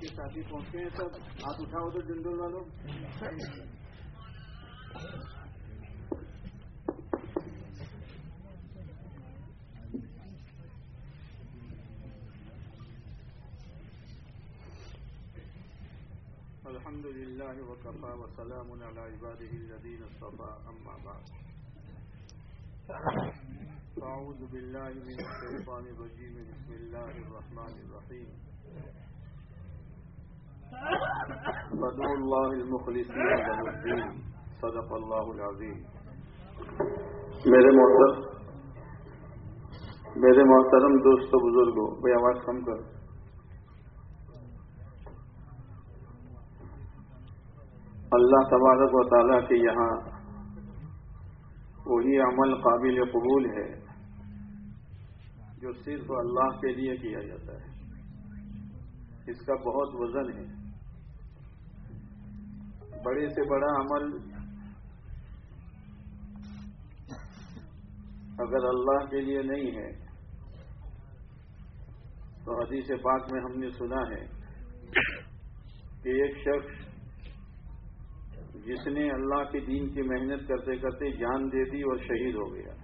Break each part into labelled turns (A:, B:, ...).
A: کے ساتھی پہنچے ہیں سب. ہاتھ اٹھاؤ تو ڈنڈول والوں. الحمد للہ وکفى وسلام علی عباده الذین اصطفى اما بعد. اعوذ باللہ من الشیطان الرجیم. بسم اللہ الرحمن الرحیم. فادعوا اللہ المخلصین له الدین. صدق اللہ العظیم. میرے محترم دوستو بزرگوں، بھائی آواز کم کر. اللہ تبارک و تعالیٰ کے یہاں وہی عمل قابل قبول ہے جو صرف اللہ کے لیے کیا جاتا ہے. اس کا بہت وزن ہے. بڑے سے بڑا عمل اگر اللہ کے لیے نہیں ہے تو حدیث پاک میں ہم نے سنا ہے کہ ایک شخص جس نے اللہ کے دین کی محنت کرتے کرتے جان دے دی اور شہید ہو گیا،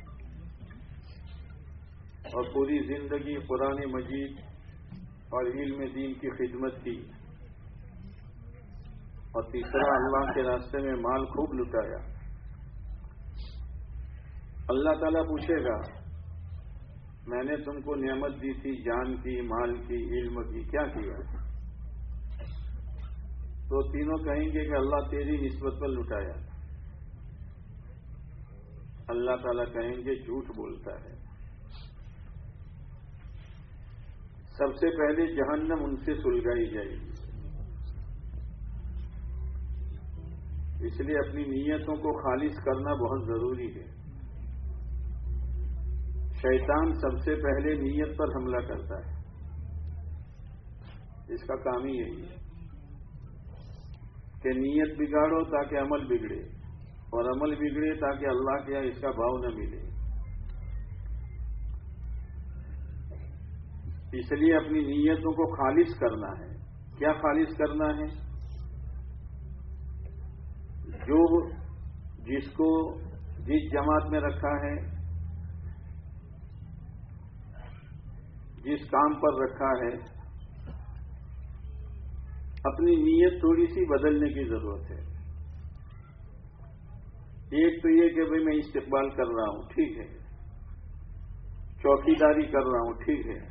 A: اور پوری زندگی قرآن مجید اور علم دین کی خدمت کی، اور تیسرا اللہ کے راستے میں مال خوب لٹایا. اللہ تعالیٰ پوچھے گا میں نے تم کو نعمت دی تھی، جان کی، مال کی، علم کی، کیا کیا؟ تو تینوں کہیں گے کہ اللہ تیری نسبت پر لٹایا. اللہ تعالیٰ کہیں گے جھوٹ بولتا ہے. سب سے پہلے جہنم ان سے سلگائی جائے گی. اس لیے اپنی نیتوں کو خالص کرنا بہت ضروری ہے. شیطان سب سے پہلے نیت پر حملہ کرتا ہے. اس کا کام ہی یہی ہے کہ نیت بگاڑو تاکہ عمل بگڑے، اور عمل بگڑے تاکہ اللہ کے یہاں اس کا بھاؤ نہ ملے. اس لیے اپنی نیتوں کو خالص کرنا ہے. کیا خالص کرنا ہے؟ جو جس کو جس جماعت میں رکھا ہے، جس کام پر رکھا ہے، اپنی نیت تھوڑی سی بدلنے کی ضرورت ہے. ایک تو یہ کہ بھئی میں استقبال کر رہا ہوں، ٹھیک ہے، چوکیداری کر رہا ہوں، ٹھیک ہے،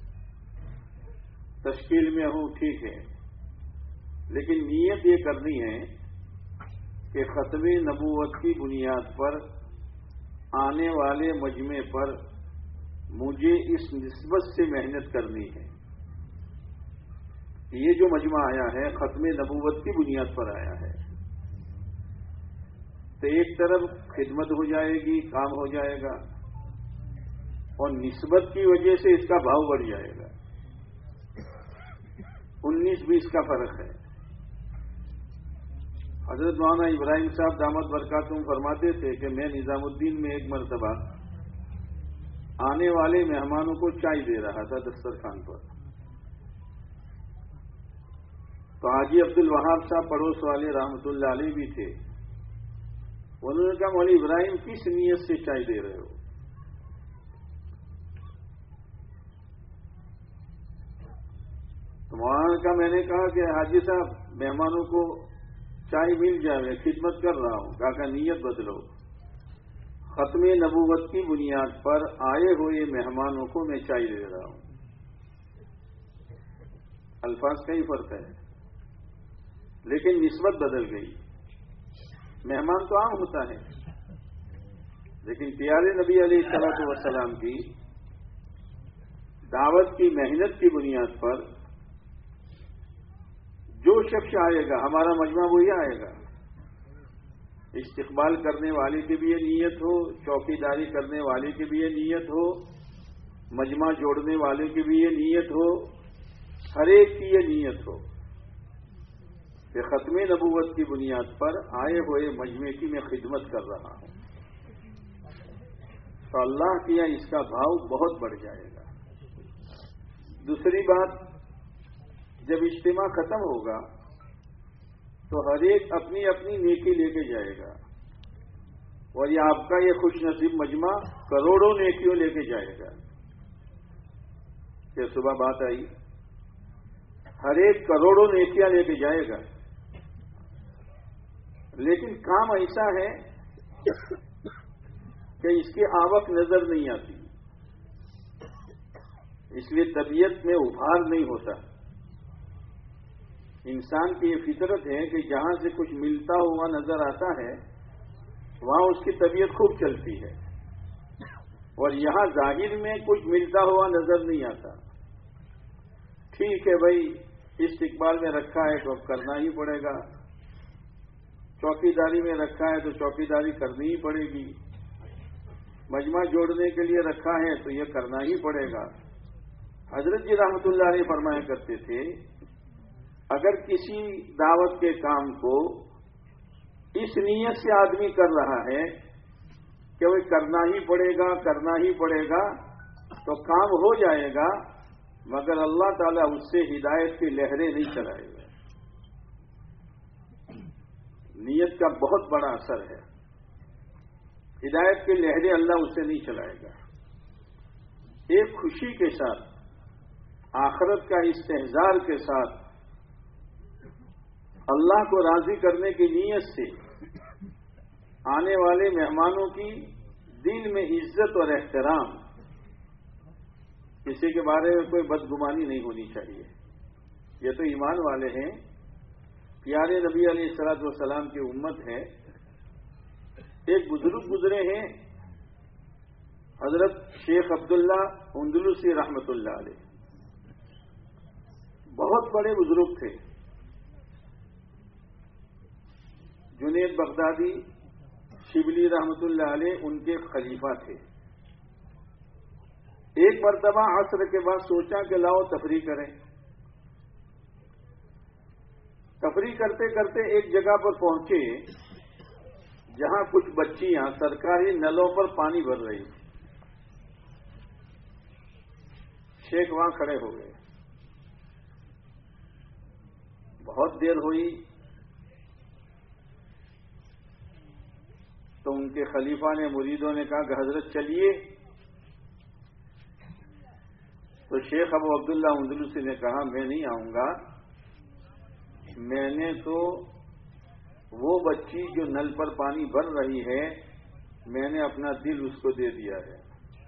A: تشکیل میں ہوں، ٹھیک ہے، لیکن نیت یہ کرنی ہے کہ ختم نبوت کی بنیاد پر آنے والے مجمع پر مجھے اس نسبت سے محنت کرنی ہے. یہ جو مجمع آیا ہے ختم نبوت کی بنیاد پر آیا ہے، تو ایک طرف خدمت ہو جائے گی، کام ہو جائے گا، اور نسبت کی وجہ سے اس کا بھاؤ بڑھ جائے گا. 19-20 کا فرق ہے. حضرت مولانا ابراہیم صاحب دامت برکاتہم فرماتے تھے کہ میں نظام الدین میں ایک مرتبہ آنے والے مہمانوں کو چائے دے رہا تھا دسترخوان پر. تو حاجی عبد الوہاب صاحب پڑوس والے رحمۃ اللہ علیہ بھی تھے. انہوں نے کہا مولوی ابراہیم کس نیت سے چائے دے رہے ہو؟ تو مولانا کا میں نے کہا کہ حاجی صاحب مہمانوں کو چائے مل جائے، خدمت کر رہا ہوں. کہا کہ نیت بدلو. ختم نبوت کی بنیاد پر آئے ہوئے مہمانوں کو میں چائے دے رہا ہوں. الفاظ کا ہی فرق ہے لیکن نسبت بدل گئی. مہمان تو عام ہوتا ہے، لیکن پیارے نبی علیہ الصلوۃ والسلام کی دعوت کی محنت کی بنیاد پر جو شخص آئے گا ہمارا مجمع وہی آئے گا. استقبال کرنے والے کی بھی یہ نیت ہو، چوکیداری کرنے والے کی بھی یہ نیت ہو، مجمع جوڑنے والے کی بھی یہ نیت ہو، ہر ایک کی یہ نیت ہو کہ ختم نبوت کی بنیاد پر آئے ہوئے مجمع کی میں خدمت کر رہا ہوں. تو اللہ کیا اس کا بھاؤ بہت بڑھ جائے گا. دوسری بات، جب اجتماع ختم ہوگا تو ہر ایک اپنی اپنی نیکی لے کے جائے گا، اور یہ آپ کا یہ خوش نصیب مجمع کروڑوں نیکیوں لے کے جائے گا. کہ صبح بات آئی، ہر ایک کروڑوں نیکیاں لے کے جائے گا، لیکن کام ایسا ہے کہ اس کی آوک نظر نہیں آتی، اس لیے طبیعت میں ابھار نہیں ہوتا. انسان کی یہ فطرت ہے کہ جہاں سے کچھ ملتا ہوا نظر آتا ہے وہاں اس کی طبیعت خوب چلتی ہے، اور یہاں ظاہر میں کچھ ملتا ہوا نظر نہیں آتا. ٹھیک ہے بھائی، استقبال میں رکھا ہے تو اب کرنا ہی پڑے گا، چوکی داری میں رکھا ہے تو چوکی داری کرنی ہی پڑے گی، مجمع جوڑنے کے لیے رکھا ہے تو یہ کرنا ہی پڑے گا. حضرت جی رحمت اللہ علیہ فرمایا کرتے تھے، اگر کسی دعوت کے کام کو اس نیت سے آدمی کر رہا ہے کہ وہ کرنا ہی پڑے گا کرنا ہی پڑے گا تو کام ہو جائے گا، مگر اللہ تعالیٰ اس سے ہدایت کی لہریں نہیں چلائے گا. نیت کا بہت بڑا اثر ہے، ہدایت کی لہریں اللہ اس سے نہیں چلائے گا. ایک خوشی کے ساتھ، آخرت کا استحضار کے ساتھ، اللہ کو راضی کرنے کی نیت سے آنے والے مہمانوں کی دل میں عزت اور احترام، کسی کے بارے میں کوئی بدگمانی نہیں ہونی چاہیے. یہ تو ایمان والے ہیں، پیارے نبی علیہ الصلوۃ والسلام کی امت ہے. ایک بزرگ گزرے ہیں، حضرت شیخ عبداللہ اندلسی رحمت اللہ علیہ، بہت بڑے بزرگ تھے. جنید بغدادی شبلی رحمت اللہ علیہ ان کے خلیفہ تھے. ایک مرتبہ عصر کے بعد سوچا کہ لاؤ تفریح کریں. تفریح کرتے کرتے ایک جگہ پر پہنچے جہاں کچھ بچیاں سرکاری نلوں پر پانی بھر رہی. شیخ وہاں کھڑے ہو گئے. بہت دیر ہوئی تو ان کے خلیفہ نے، مریدوں نے کہا کہ حضرت چلیے. تو شیخ ابو عبداللہ اندلسی نے کہا میں نہیں آؤں گا، میں نے تو وہ بچی جو نل پر پانی بھر رہی ہے میں نے اپنا دل اس کو دے دیا ہے.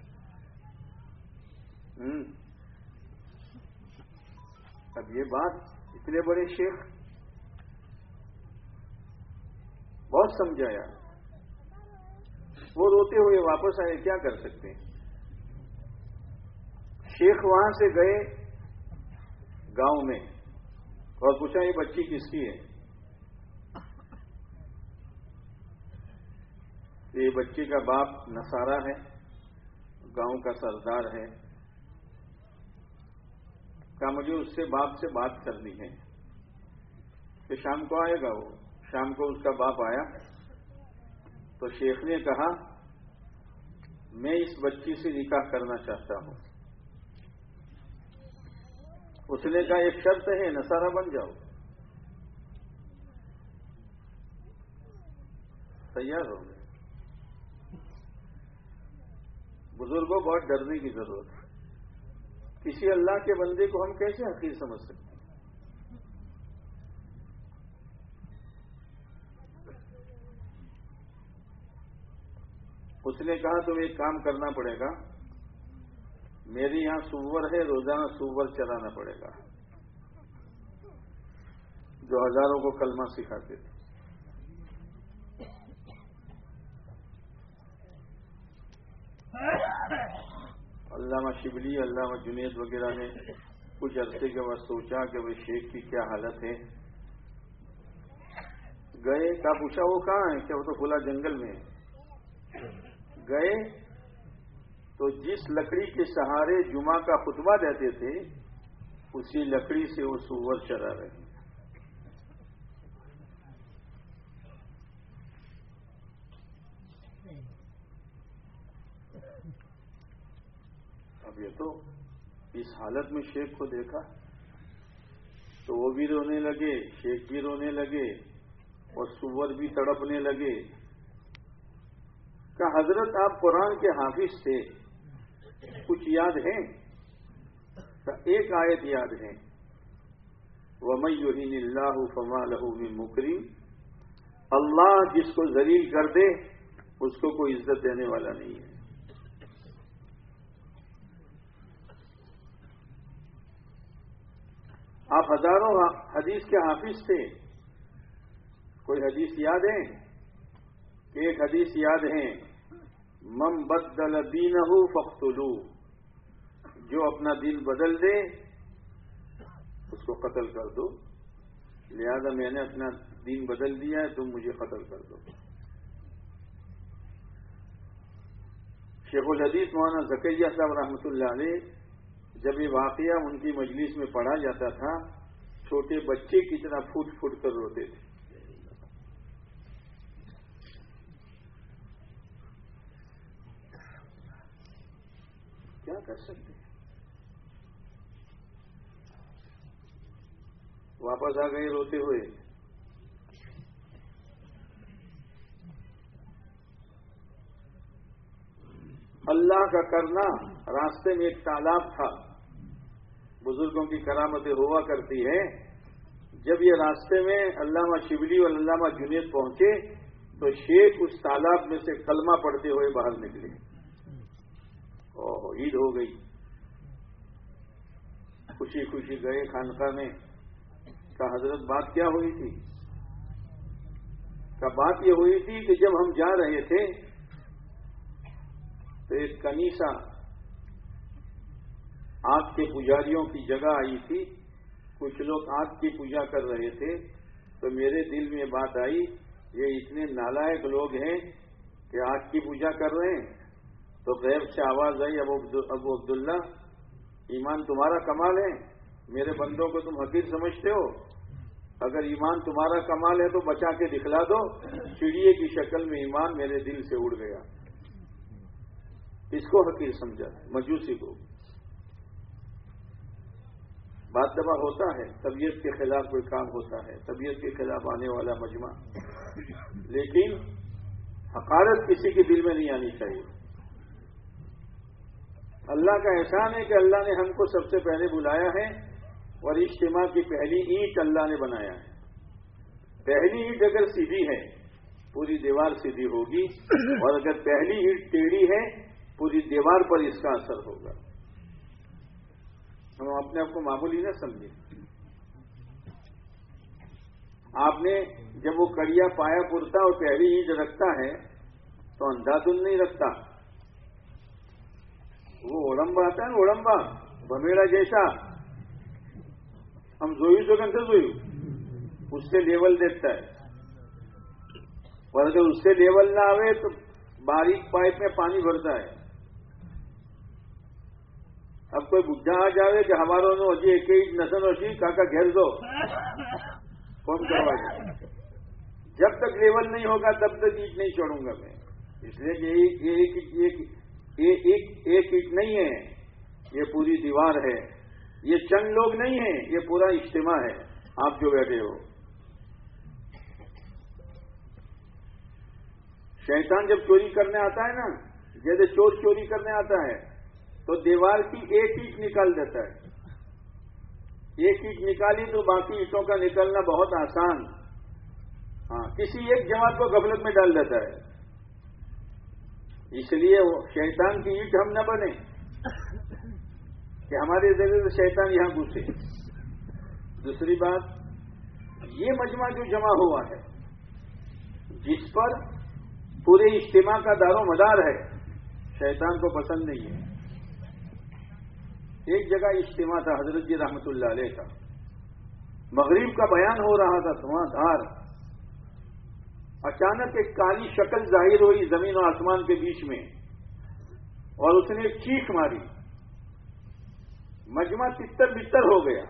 A: اب یہ بات اتنے بڑے شیخ، بہت سمجھایا، وہ روتے ہوئے واپس آئے. کیا کر سکتے ہیں؟ شیخ وہاں سے گئے گاؤں میں اور پوچھا یہ بچی کس کی ہے؟ یہ بچی کا باپ نصارہ ہے، گاؤں کا سردار ہے. کہا مجھے اس سے باپ سے بات کرنی ہے کہ شام کو آئے گا. وہ شام کو اس کا باپ آیا تو شیخ نے کہا میں اس بچی سے نکاح کرنا چاہتا ہوں. اس نے کہا ایک شرط ہے، نصارہ بن جاؤ. تیار ہو گئے. بزرگوں بہت ڈرنے کی ضرورت ہے. کسی اللہ کے بندے کو ہم کیسے حقیر سمجھ سکتے ہیں؟ اس نے کہا تمہیں ایک کام کرنا پڑے گا، میرے یہاں سور ہے، روزانہ سور چلانا پڑے گا، جو ہزاروں کو کلمہ سکھاتے تھے. علامہ شبلی، علامہ جنید وغیرہ نے کچھ عرصے کے بعد سوچا کہ وہ شیخ کی کیا حالت ہے. گئے، کیا پوچھا وہ کہاں ہے؟ کیا وہ تو کھلا جنگل میں ہے. گئے تو جس لکڑی کے سہارے جمعہ کا خطبہ دیتے تھے اسی لکڑی سے وہ سور چرا رہے ہیں. اب یہ تو اس حالت میں شیخ کو دیکھا وہ بھی رونے لگے، شیخ بھی رونے لگے اور سور بھی تڑپنے لگے. کہ حضرت آپ قرآن کے حافظ تھے، کچھ یاد ہے؟ کہ ایک آیت یاد ہے، وَمَن يُهِنِ اللَّهُ فَمَا لَهُ مِن مُكْرِمٍ، اللہ جس کو ذلیل کر دے اس کو کوئی عزت دینے والا نہیں ہے. آپ ہزاروں حدیث کے حافظ تھے، کوئی حدیث یاد ہے؟ کہ ایک حدیث یاد ہے، من بدل دینہ فاقتلوہ، جو اپنا دین بدل دے اس کو قتل کر دو. لہذا میں نے اپنا دین بدل دیا ہے، تم مجھے قتل کر دو. شیخ الحدیث مولانا زکریا صاحب رحمۃ اللہ علیہ جب یہ واقعہ ان کی مجلس میں پڑھا جاتا تھا، چھوٹے بچے کی طرح پھوٹ پھوٹ کر روتے تھے. کیا کر سکتے ہیں؟ واپس آ گئے روتے ہوئے. اللہ کا کرنا، راستے میں ایک تالاب تھا، بزرگوں کی کرامتیں ہوا کرتی ہے. جب یہ راستے میں علامہ شبلی اور علامہ جنید پہنچے تو شیخ اس تالاب میں سے کلمہ پڑھتے ہوئے باہر نکلے. عید ہو گئی، خوشی خوشی گئے خانقاہ میں. کہا حضرت بات کیا ہوئی تھی؟ کہا بات یہ ہوئی تھی کہ جب ہم جا رہے تھے تو ایک کنیسا آگ کے پجاریوں کی جگہ آئی تھی. کچھ لوگ آگ کی پوجا کر رہے تھے تو میرے دل میں بات آئی، یہ اتنے نالائق لوگ ہیں کہ آگ کی پوجا کر رہے ہیں. تو غیب سے آواز آئی، ابو عبداللہ ایمان تمہارا کمال ہے، میرے بندوں کو تم حقیر سمجھتے ہو، اگر ایمان تمہارا کمال ہے تو بچا کے دکھلا دو. چڑیے کی شکل میں ایمان میرے دل سے اڑ گیا. اس کو حقیر سمجھا، مجوسی کو. بات دبا ہوتا ہے، طبیعت کے خلاف کوئی کام ہوتا ہے، طبیعت کے خلاف آنے والا مجمع، لیکن حقارت کسی کے دل میں نہیں آنی چاہیے. اللہ کا احسان ہے کہ اللہ نے ہم کو سب سے پہلے بلایا ہے اور اجتماع کی پہلی اینٹ اللہ نے بنایا ہے. پہلی اینٹ اگر سیدھی ہے پوری دیوار سیدھی ہوگی، اور اگر پہلی اینٹ ٹیڑھی ہے پوری دیوار پر اس کا اثر ہوگا. ہم اپنے آپ کو معمولی نہ سمجھیں. آپ نے جب وہ کڑیا پایا پرتا اور پہلی اینٹ رکھتا ہے تو اندھا دھند نہیں رکھتا. وہ اوڑمبا آتا ہے نا، اوڑمبا بمیڑا جیسا، ہم زوئی تو کن سے زوئی اس سے لیول دیکھتا ہے. اور اگر اس سے لیول نہ آئے تو باریک پائپ میں پانی بھرتا ہے. اب کوئی بڈھا آ جائے کہ ہماروں نے اجی ایک ہی نسل ہوتی کاکا گھیر دو، کون کروائے؟ جب تک لیول نہیں ہوگا تب تک اینٹ نہیں چھوڑوں گا میں. اس لیے کہ ایک اینٹ نہیں ہے، یہ پوری دیوار ہے. یہ چند لوگ نہیں ہیں، یہ پورا اجتماع ہے. آپ جو بیٹھے ہو، شیطان جب چوری کرنے آتا ہے نا، جیسے چور چوری کرنے آتا ہے تو دیوار کی ایک اینٹ نکال دیتا ہے. ایک اینٹ نکالی تو باقی اینٹوں کا نکلنا بہت آسان. ہاں، کسی ایک جماعت کو غفلت میں ڈال دیتا ہے. اس لیے شیطان کی اینٹ ہم نہ بنے کہ ہمارے ذریعے سے شیطان یہاں گھسے. دوسری بات، یہ مجمع جو جمع ہوا ہے جس پر پورے اجتماع کا دار و مدار ہے، شیطان کو پسند نہیں ہے. ایک جگہ اجتماع تھا حضرت جی رحمت اللہ علیہ کا، مغرب کا بیان ہو رہا تھا دھواں دھار. اچانک ایک کالی شکل ظاہر ہوئی زمین و آسمان کے بیچ میں، اور اس نے ایک چیخ ماری. مجمع تتر بتر ہو گیا.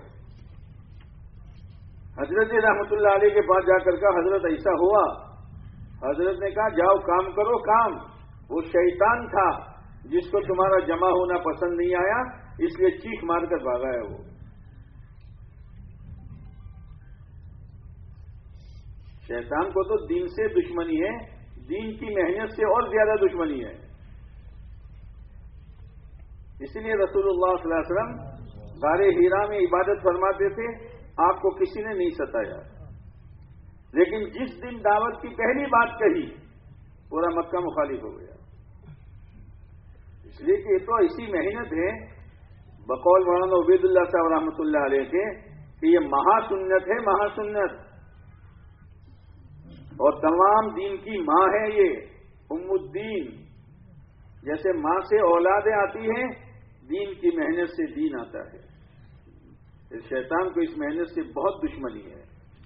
A: حضرت رحمت اللہ علیہ کے پاس جا کر کہا حضرت ایسا ہوا. حضرت نے کہا جاؤ کام کرو کام. وہ شیطان تھا جس کو تمہارا جمع ہونا پسند نہیں آیا، اس لیے چیخ مار کر بھاگا ہے وہ. شیطان کو تو دین سے دشمنی ہے، دین کی محنت سے اور زیادہ دشمنی ہے. اسی لیے رسول اللہ صلی اللہ علیہ وسلم غار حرا میں عبادت فرماتے تھے، آپ کو کسی نے نہیں ستایا. لیکن جس دن دعوت کی پہلی بات کہی پورا مکہ مخالف ہو گیا. اس لیے کہ یہ تو ایسی محنت ہے بقول مولانا عبید اللہ صاحب رحمۃ اللہ علیہ کے کہ یہ مہا سنت ہے، مہا سنت، اور تمام دین کی ماں ہے یہ ام الدین. جیسے ماں سے اولادیں آتی ہیں، دین کی محنت سے دین آتا ہے. شیطان کو اس محنت سے بہت دشمنی ہے.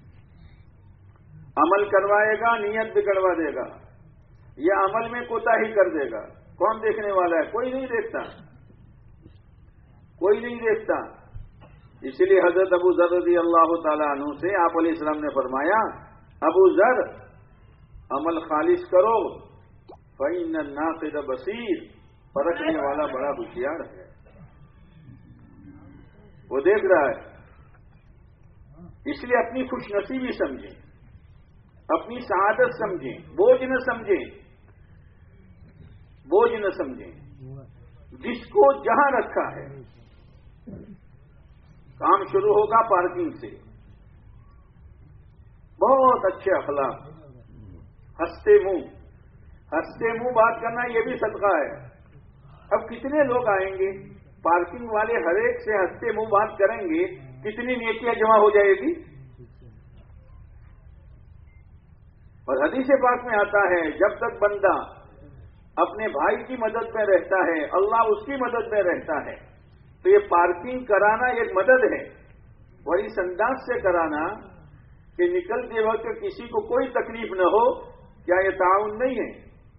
A: عمل کروائے گا، نیت بگڑوا دے گا، یا عمل میں کوتاہی کر دے گا. کون دیکھنے والا ہے؟ کوئی نہیں دیکھتا، کوئی نہیں دیکھتا. اسی لیے حضرت ابو ذر رضی اللہ تعالیٰ عنہ سے آپ علیہ السلام نے فرمایا، ابو ذر عمل خالص کرو، فإن الناقد بصیر، پرکھنے والا بڑا ہوشیار ہے، وہ دیکھ رہا ہے. اس لیے اپنی خوش نصیبی سمجھیں، اپنی سعادت سمجھیں، بوجھ نہ سمجھیں، بوجھ نہ سمجھیں. جس کو جہاں رکھا ہے، کام شروع ہوگا پارکنگ سے. بہت اچھے اخلاق، ہنستے منہ بات کرنا، یہ بھی صدقہ ہے. اب کتنے لوگ آئیں گے، پارکنگ والے ہر ایک سے ہنستے منہ بات کریں گے، کتنی نیکیاں جمع ہو جائے گی. اور حدیث پاک میں آتا ہے جب تک بندہ اپنے بھائی کی مدد میں رہتا ہے، اللہ اس کی مدد میں رہتا ہے. تو یہ پارکنگ کرانا ایک مدد ہے، اور اس انداز سے کرانا کہ نکلتے وقت کسی کو کوئی تکلیف نہ ہو، کیا یہ تعاون نہیں ہے؟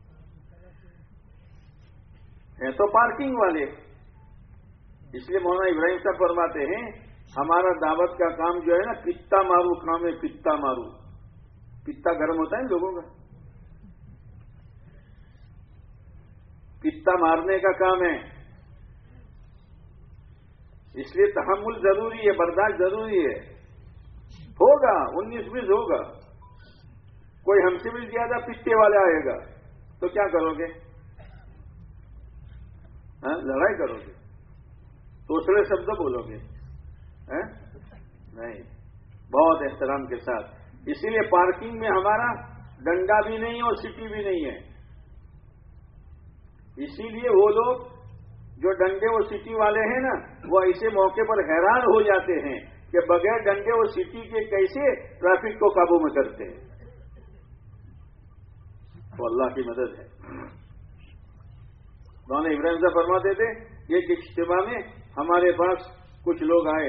A: تو پارکنگ والے. اس لیے مولانا ابراہیم صاحب فرماتے ہیں ہمارا دعوت کا کام جو ہے نا، پتا مارو کام ہے. پتا مارو، پتا گرم ہوتا ہے لوگوں کا، پتا مارنے کا کام ہے. اس لیے تحمل ضروری ہے، برداشت ضروری ہے. ہوگا 19-20 ہوگا، کوئی ہم سے بھی زیادہ پتے والا آئے گا تو کیا کرو گے؟ لڑائی کرو گے؟ دوسرے شبد بولو گے؟ نہیں، بہت احترام کے ساتھ. اسی لیے پارکنگ میں ہمارا ڈنڈا بھی نہیں اور سٹی بھی نہیں ہے. اسی لیے وہ لوگ جو ڈنڈے اور سٹی والے ہیں نا، وہ ایسے موقع پر حیران ہو جاتے ہیں کہ بغیر ڈنڈے اور سٹی کے کیسے ٹریفک کو قابو میں کرتے ہیں. تو اللہ کی مدد ہے. مولانا ابراہیم صاحب فرماتے تھے ایک اجتماع میں ہمارے پاس کچھ لوگ آئے،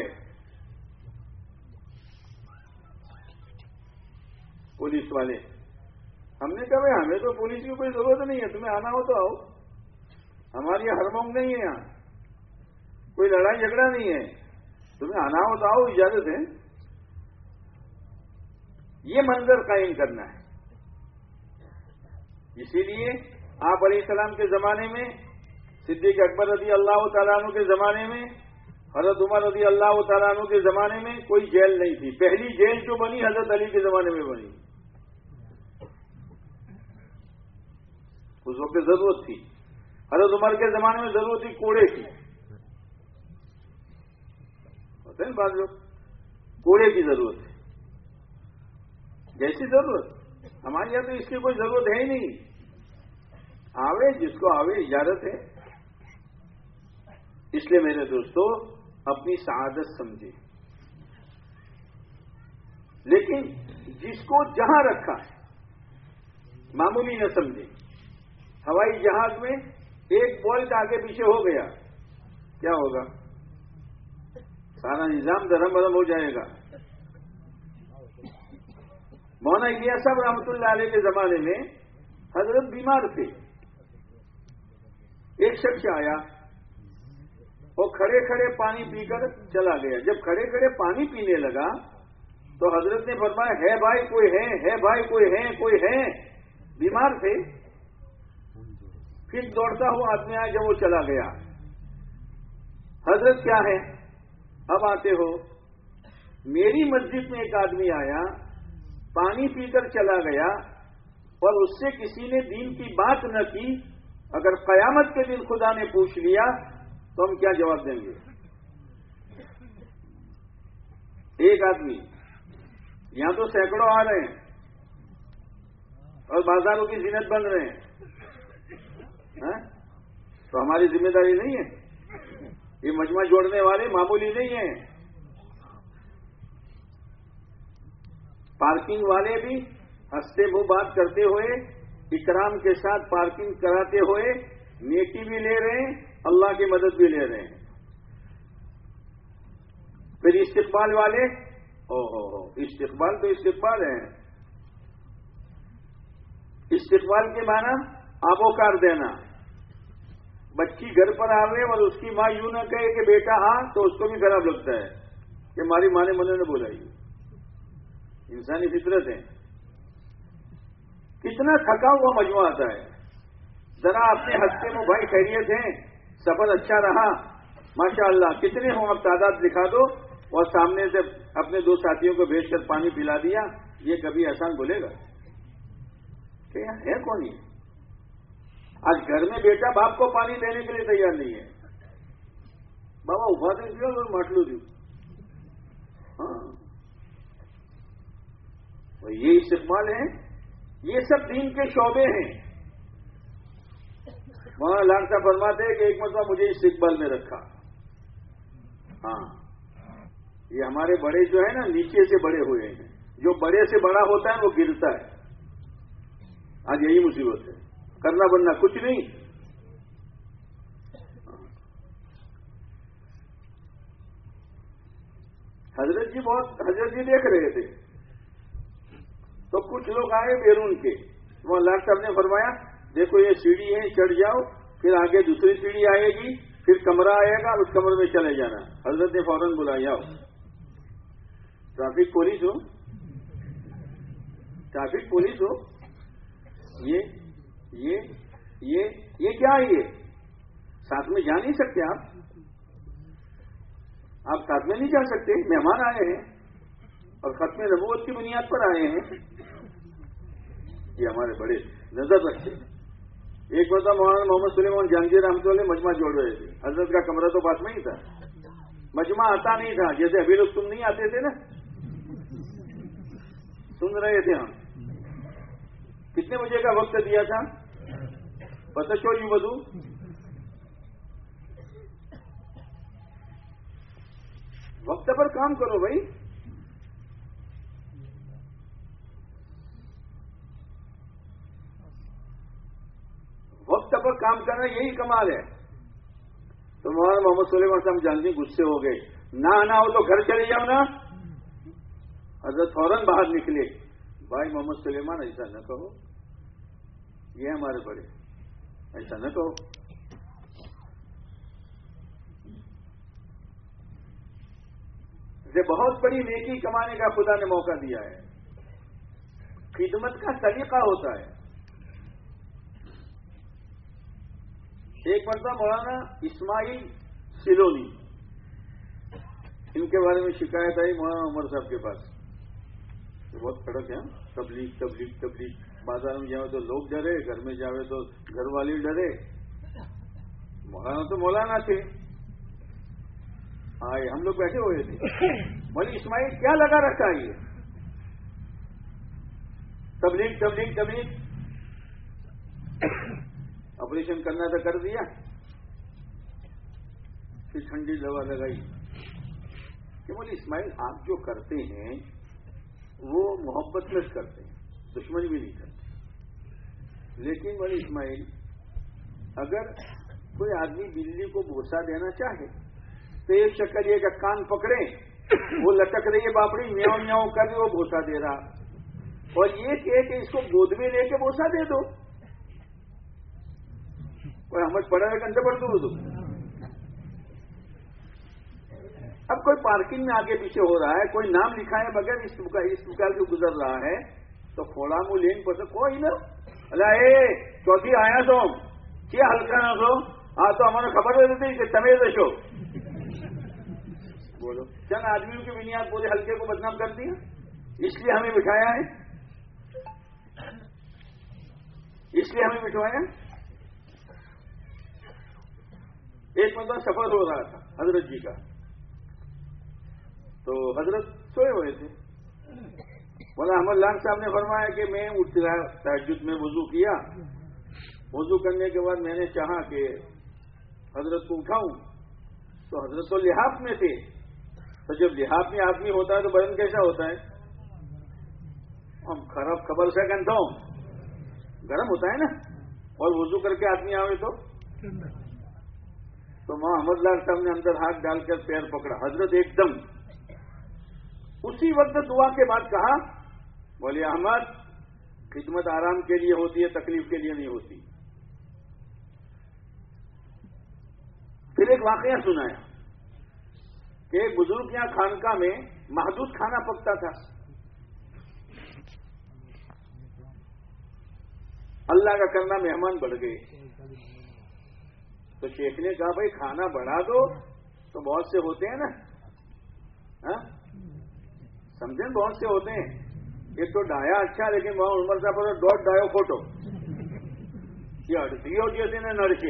A: پولیس والے. ہم نے کہا بھائی ہمیں تو پولیس کی کوئی ضرورت نہیں ہے، تمہیں آنا ہو تو آؤ، ہماری ہرمونگ نہیں ہے، یہاں کوئی لڑائی جھگڑا نہیں ہے، تمہیں آنا ہو تو آؤ، اجازت ہے. یہ منظر قائم کرنا ہے. اسی لیے آپ علیہ السلام کے زمانے میں، صدیق اکبر رضی اللہ تعالیٰ عنہ کے زمانے میں، حضرت عمر رضی اللہ تعالیٰ عنہ کے زمانے میں کوئی جیل نہیں تھی. پہلی جیل جو بنی حضرت علی کے زمانے میں بنی. اس وقت ضرورت تھی. حضرت عمر کے زمانے میں ضرورت تھی کوڑے کی. ہوتے ہیں بعض لوگ، کوڑے کی ضرورت ہے. جیسی ضرورت ہمارے یہاں تو اس کی کوئی ضرورت ہے ہی نہیں. آوے جس کو آوے، اجازت ہے. اس لیے میرے دوستو اپنی سعادت سمجھے، لیکن جس کو جہاں رکھا ہے معمولی نہ سمجھے. ہوائی جہاز میں ایک بولٹ آگے پیچھے ہو گیا، کیا ہوگا؟ سارا نظام دھرم برم ہو جائے گا. مولانا الیاس صاحب رحمۃ اللہ علیہ کے زمانے میں حضرت بیمار تھے. ایک شخص آیا، وہ کھڑے کھڑے پانی پی کر چلا گیا. جب کھڑے کھڑے پانی پینے لگا تو حضرت نے فرمایا ہے بھائی کوئی ہے بھائی کوئی ہے. بیمار تھے. پھر دوڑتا ہوا آدمی آیا، جب وہ چلا گیا. حضرت کیا ہے؟ اب آتے ہو. میری مسجد میں ایک آدمی آیا، پانی پی کر چلا گیا اور اس سے کسی نے دین کی بات نہ کی، اگر قیامت کے دن خدا نے پوچھ لیا تو ہم کیا جواب دیں گے؟ ایک آدمی یہاں تو سینکڑوں آ رہے ہیں اور بازاروں کی زینت بن رہے ہیں، تو ہماری ذمہ داری نہیں ہے؟ یہ مجمع جوڑنے والے معمولی نہیں ہیں، پارکنگ والے بھی ہنستے منہ بات کرتے ہوئے اکرام کے ساتھ پارکنگ کراتے ہوئے نیکی بھی لے رہے ہیں، اللہ کی مدد بھی لے رہے ہیں۔ پھر استقبال والے، استقبال تو استقبال ہے، استقبال کے معنی آبوکار دینا۔ بچی گھر پر آ رہے اور اس کی ماں یوں نہ کہے کہ بیٹا آ، تو اس کو بھی خراب لگتا ہے کہ ہماری ماں نے منع نہ بولا۔ انسانی فطرت ہے۔ کتنا تھکا ہوا مجموعہ آتا ہے، ذرا اپنے ہنستے میں بھائی خیریت ہیں، سفر اچھا رہا ماشاءاللہ، کتنے ہوں اب تعداد دکھا دو، اور سامنے سے اپنے دو ساتھیوں کو بھیج کر پانی پلا دیا، یہ کبھی احسان بولے گا کہ ہے کون یہ؟ آج گھر میں بیٹا باپ کو پانی دینے کے لیے تیار نہیں ہے، بابا ابھا دیں دیا اور مٹلو دوں۔ ہاں یہ استقبال ہے، یہ سب دین کے شعبے ہیں۔ مولانا لاڈ صاحب فرماتے ہیں کہ ایک مرتبہ مجھے استقبال میں رکھا۔ ہاں یہ ہمارے بڑے جو ہے نا نیچے سے بڑے ہوئے ہیں، جو بڑے سے بڑا ہوتا ہے وہ گرتا ہے۔ آج یہی مصیبت ہے، کرنا بننا کچھ نہیں۔ حضرت جی دیکھ رہے تھے تو کچھ لوگ آئے بیرون کے، وہ لاڈ صاحب نے فرمایا دیکھو یہ سیڑھی ہے، چڑھ جاؤ، پھر آگے دوسری سیڑھی آئے گی، پھر کمرہ آئے گا، اس کمرے میں چلے جانا۔ حضرت نے فوراً بلایا، ٹریفک پولیس ہو، ٹریفک پولیس ہو، یہ کیا ہے؟ یہ ساتھ میں جا نہیں سکتے آپ ساتھ میں نہیں جا سکتے، مہمان آئے ہیں اور ختم نبوت کی بنیاد پر آئے ہیں۔ یہ ہمارے بڑے نظر رکھتے ہیں۔ ایک مرتبہ مولانا محمد سلیمان جہانگیر رحمۃ اللہ مجمع جوڑ رہے تھے، حضرت کا کمرہ تو پاس میں ہی تھا، مجمع آتا نہیں تھا، جیسے ابھی لوگ تم نہیں آتے تھے نا، سن رہے تھے ہم۔ کتنے بجے کا وقت دیا تھا پتہ چو یوں بدو، وقت پر کام کرو بھائی۔ وقت پر کام کرنا یہی کمال ہے۔ تو مولانا محمد سلیمان صاحب جانتے غصے ہو گئے، نہ آنا ہو تو گھر چلے جاؤ نا۔ حضرت فوراً باہر نکلے، بھائی محمد سلیمان ایسا نہ کہو، یہ ہمارے بڑے، ایسا نہ کہو۔ بہت بڑی نیکی کمانے کا خدا نے موقع دیا ہے، خدمت کا طریقہ ہوتا ہے۔ ایک مرتبہ مولانا اسماعیل سلونی، ان کے بارے میں شکایت آئی مولانا عمر صاحب کے پاس، بہت کڑک ہے، تبلیغ تبلیغ تبلیغ، بازار میں جاؤ تو لوگ ڈرے، گھر میں جاؤ تو گھر والے ڈرے۔ مولانا تو مولانا تھے، آئے، ہم لوگ بیٹھے ہوئے تھے، مولوی اسماعیل کیا لگا رکھا ہے یہ تبلیغ تبلیغ تبلیغ، آپریشن کرنا تھا کر دیا، پھر ٹھنڈی دوا لگائی کہ مولوی اسماعیل آپ جو کرتے ہیں وہ محبت میں کرتے ہیں، دشمنی بھی نہیں کرتے، لیکن مولوی اسماعیل اگر کوئی آدمی بلی کو بوسا دینا چاہے تو ایک شکل یہ کہ کان پکڑے، وہ لٹک رہی ہے باپڑی، میاؤں میاؤں کر وہ بوسا دے رہا، اور یہ کہ اس کو گود میں لے کے بوسا دے دو، کوئی ہمت پڑا ہے کنٹے پڑ دو۔ اب کوئی پارکنگ میں آگے پیچھے ہو رہا ہے، کوئی نام لکھا ہے بغیر اس دکان سے گزر رہا ہے تو کھوڑا منہ لین پڑتا کوئی نا، اللہ چوتھی آیا تو کیا ہلکا نہ سو تو ہمارے خبر ہو دیتی کہ تمہیں دشو بولو، چند آدمیوں کی بنیاد پورے ہلکے کو بدنام کر دیا، اس لیے ہمیں بٹھایا ہے۔ اس لیے ہمیں بٹھوایا. ایک مرتبہ سفر ہو رہا تھا حضرت جی کا، تو حضرت سوئے ہوئے تھے. مولانا احمد لان صاحب نے فرمایا کہ میں اٹھ رہا تہجد میں وضو کیا، وضو کرنے کے بعد میں نے چاہا کہ حضرت کو اٹھاؤں، تو حضرت تو لحاف میں تھے. تو جب لحاف میں آدمی ہوتا ہے تو بدن کیسا ہوتا ہے؟ ہم خبر سے گنتا ہوں گرم ہوتا ہے نا. اور وضو کر کے آدمی آئے تو ماں احمد لال صاحب نے اندر ہاتھ ڈال کر پیر پکڑا. حضرت ایک دم اسی وقت دعا کے بعد کہا، بولے احمد خدمت آرام کے لیے ہوتی ہے، تکلیف کے لیے نہیں ہوتی. پھر ایک واقعہ سنایا کہ ایک بزرگ یہاں خانقاہ میں محدود کھانا پکتا تھا. اللہ کا کرنا مہمان بڑھ گئے تو شیخ نے کہا بھائی کھانا بڑھا دو، تو بہت سے ہوتے ہیں نا، سمجھیں بہت سے ہوتے ہیں. ایک تو ڈایا اچھا، لیکن وہاں عمر صاحب پر ڈوٹ ڈایو فوٹو یہ اڑتی ہوتی ہے نا نڑکے.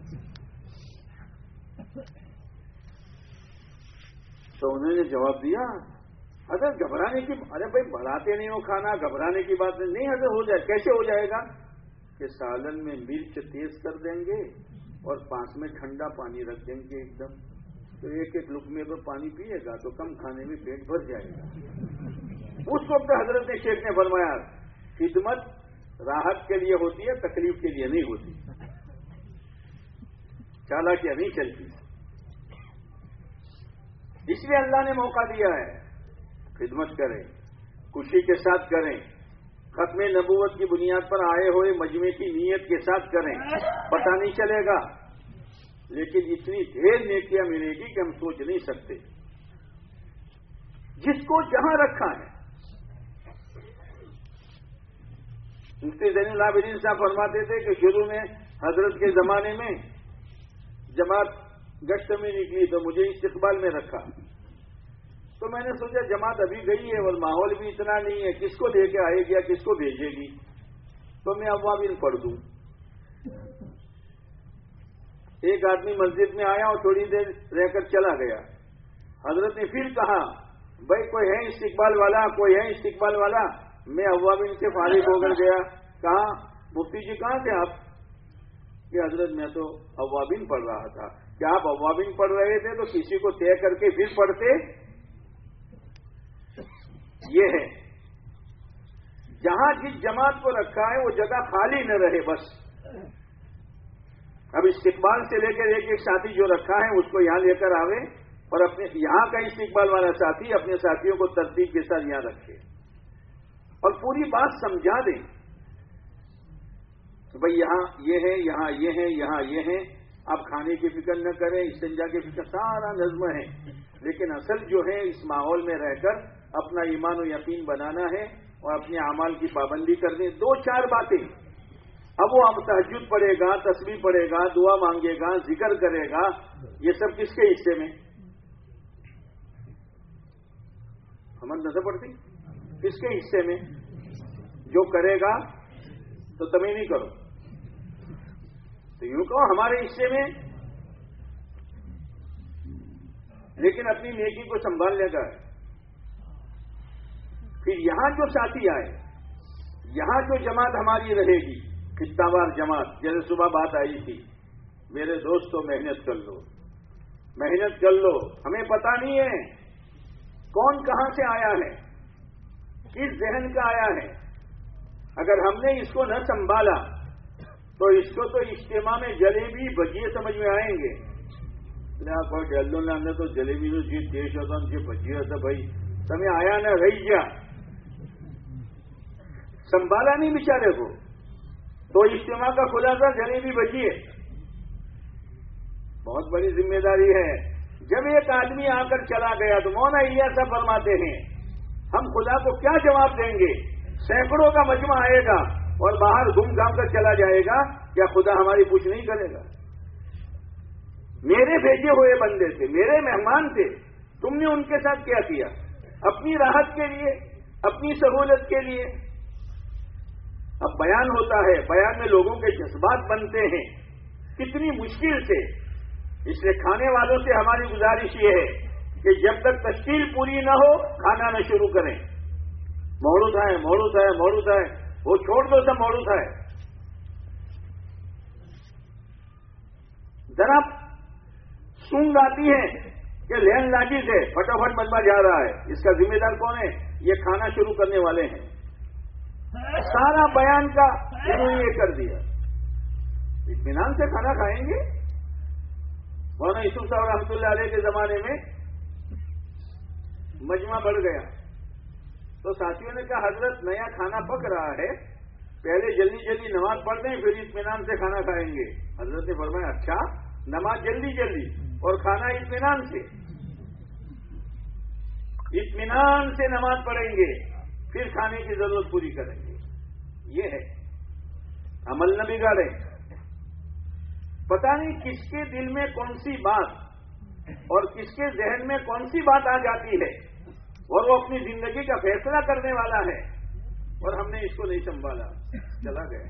A: تو انہوں نے جواب دیا حضرت گھبرانے کی، ارے بھائی بڑھاتے نہیں ہو کھانا، گھبرانے کی بات نہیں. حضرت ہو جائے، کیسے ہو جائے گا کہ سالن میں مرچ تیز کر دیں گے اور پاس میں ٹھنڈا پانی رکھ دیں گے ایک دم، تو ایک ایک لقمے پر پانی پیے گا تو کم کھانے میں پیٹ بھر جائے گا. اس وقت حضرت شیخ نے فرمایا خدمت راحت کے لیے ہوتی ہے، تکلیف کے لیے نہیں ہوتی. چالاکیاں نہیں چلتی. اس لیے اللہ نے موقع دیا ہے، خدمت کریں، خوشی کے ساتھ کریں، ختم نبوت کی بنیاد پر آئے ہوئے مجمع کی نیت کے ساتھ کریں. پتہ نہیں چلے گا، لیکن اتنی ڈھیر نیکیاں ملے گی کہ ہم سوچ نہیں سکتے. جس کو جہاں رکھا ہے، مفتی زین العابدین صاحب فرماتے تھے کہ شروع میں حضرت کے زمانے میں جماعت گشت میں نکلی تو مجھے استقبال میں رکھا. تو میں نے سوچا جماعت ابھی گئی ہے اور ماحول بھی اتنا نہیں ہے، کس کو لے کے آئے گی یا کس کو بھیجے گی، تو میں اوابین پڑھ دوں. ایک آدمی مسجد میں آیا اور تھوڑی دیر رہ کر چلا گیا. حضرت نے پھر کہا بھائی کوئی ہے استقبال والا، کوئی ہے استقبال والا. میں اوابین سے فارغ ہو کر گیا. کہا مفتی جی کہاں تھے آپ؟ کہ حضرت میں تو اوابین پڑھ رہا تھا. کیا آپ اوابین پڑھ رہے تھے تو کسی کو طے کر کے پھر پڑھتے؟ یہ ہے جہاں جس جماعت کو رکھا ہے وہ جگہ خالی نہ رہے بس. اب استقبال سے لے کر ایک ایک ساتھی جو رکھا ہے اس کو یہاں لے کر آوے اور اپنے یہاں کا استقبال والا ساتھی اپنے ساتھیوں کو ترتیب کے ساتھ یہاں رکھے اور پوری بات سمجھا دیں کہ بھائی یہاں یہ ہے، یہاں یہ ہے، یہاں یہ ہے. آپ کھانے کی فکر نہ کریں، استنجا کی فکر، سارا نظم ہے. لیکن اصل جو ہے اس ماحول میں رہ کر اپنا ایمان و یقین بنانا ہے اور اپنے اعمال کی پابندی کر دیں. 2-4 باتیں. اب وہ اب تہجد پڑھے گا، تسبیح پڑھے گا، دعا مانگے گا، ذکر کرے گا، یہ سب کس کے حصے میں؟ سمجھ نظر پڑتی؟ کس کے حصے میں؟ جو کرے گا تو تمہیں نہیں کرو، تو یوں کہو ہمارے حصے میں. لیکن اپنی نیکی کو سنبھالنے کا ہے. پھر یہاں جو ساتھی آئے، یہاں جو جماعت ہماری رہے گی، خطہ وار جماعت، جیسے صبح بات آئی تھی، میرے دوستوں محنت کر لو، محنت کر لو. ہمیں پتہ نہیں ہے کون کہاں سے آیا ہے، کس ذہن کا آیا ہے. اگر ہم نے اس کو نہ سنبھالا تو اس کو تو اجتماع میں جلیبی بھجیے سمجھ میں آئیں گے. کوئی ڈلو نہ تو جلیبی નો જે ટેસ્ટ હતો જે ભજીયા હતા ભાઈ તમે આયા ને રહી ગયા, સંભાળા નહીં બિચારે को. तो इज्तिमा का खुलासा जलेबी भजिए. बहुत बड़ी जिम्मेदारी है. जब एक आदमी आकर चला गया तो मौलाना इलियास साहब फरमाते हैं हम खुदा को क्या जवाब देंगे? सैकड़ों का मजमा आएगा और बाहर घूम घाम कर चला जाएगा, क्या खुदा हमारी पूछ नहीं करेगा? मेरे भेजे हुए बंदे थे, मेरे मेहमान थे, तुमने उनके साथ क्या किया? अपनी राहत के लिए, अपनी सहूलत के लिए. اب بیان ہوتا ہے، بیان میں لوگوں کے جذبات بنتے ہیں کتنی مشکل سے. اس لیے کھانے والوں سے ہماری گزارش یہ ہے کہ جب تک تشکیل پوری نہ ہو کھانا نہ شروع کریں. موڑو ہے وہ چھوڑ دو، سب موڑو ہے. ذرا سونگ آتی ہے کہ لین لاجی سے فٹافٹ مجمع جا رہا ہے، اس کا ذمہ دار کون ہے؟ یہ کھانا شروع کرنے والے ہیں. سارا بیان کا انہوں نے یہ کر دیا. اطمینان سے کھانا کھائیں گے. مولانا یوسف صاحب رحمۃ اللہ علیہ کے زمانے میں مجمع بڑھ گیا تو ساتھیوں نے کہا حضرت نیا کھانا پک رہا ہے، پہلے جلدی جلدی نماز پڑھ دیں پھر اطمینان سے کھانا کھائیں گے. حضرت نے فرمایا اچھا، نماز جلدی اور کھانا اطمینان سے. اطمینان سے نماز پڑھیں گے پھر کھانے کی ضرورت پوری کریں گے. یہ ہے عمل نہ بگاڑیں. پتہ نہیں کس کے دل میں کون سی بات اور کس کے ذہن میں کون سی بات آ جاتی ہے اور وہ اپنی زندگی کا فیصلہ کرنے والا ہے اور ہم نے اس کو نہیں سنبھالا، چلا گیا.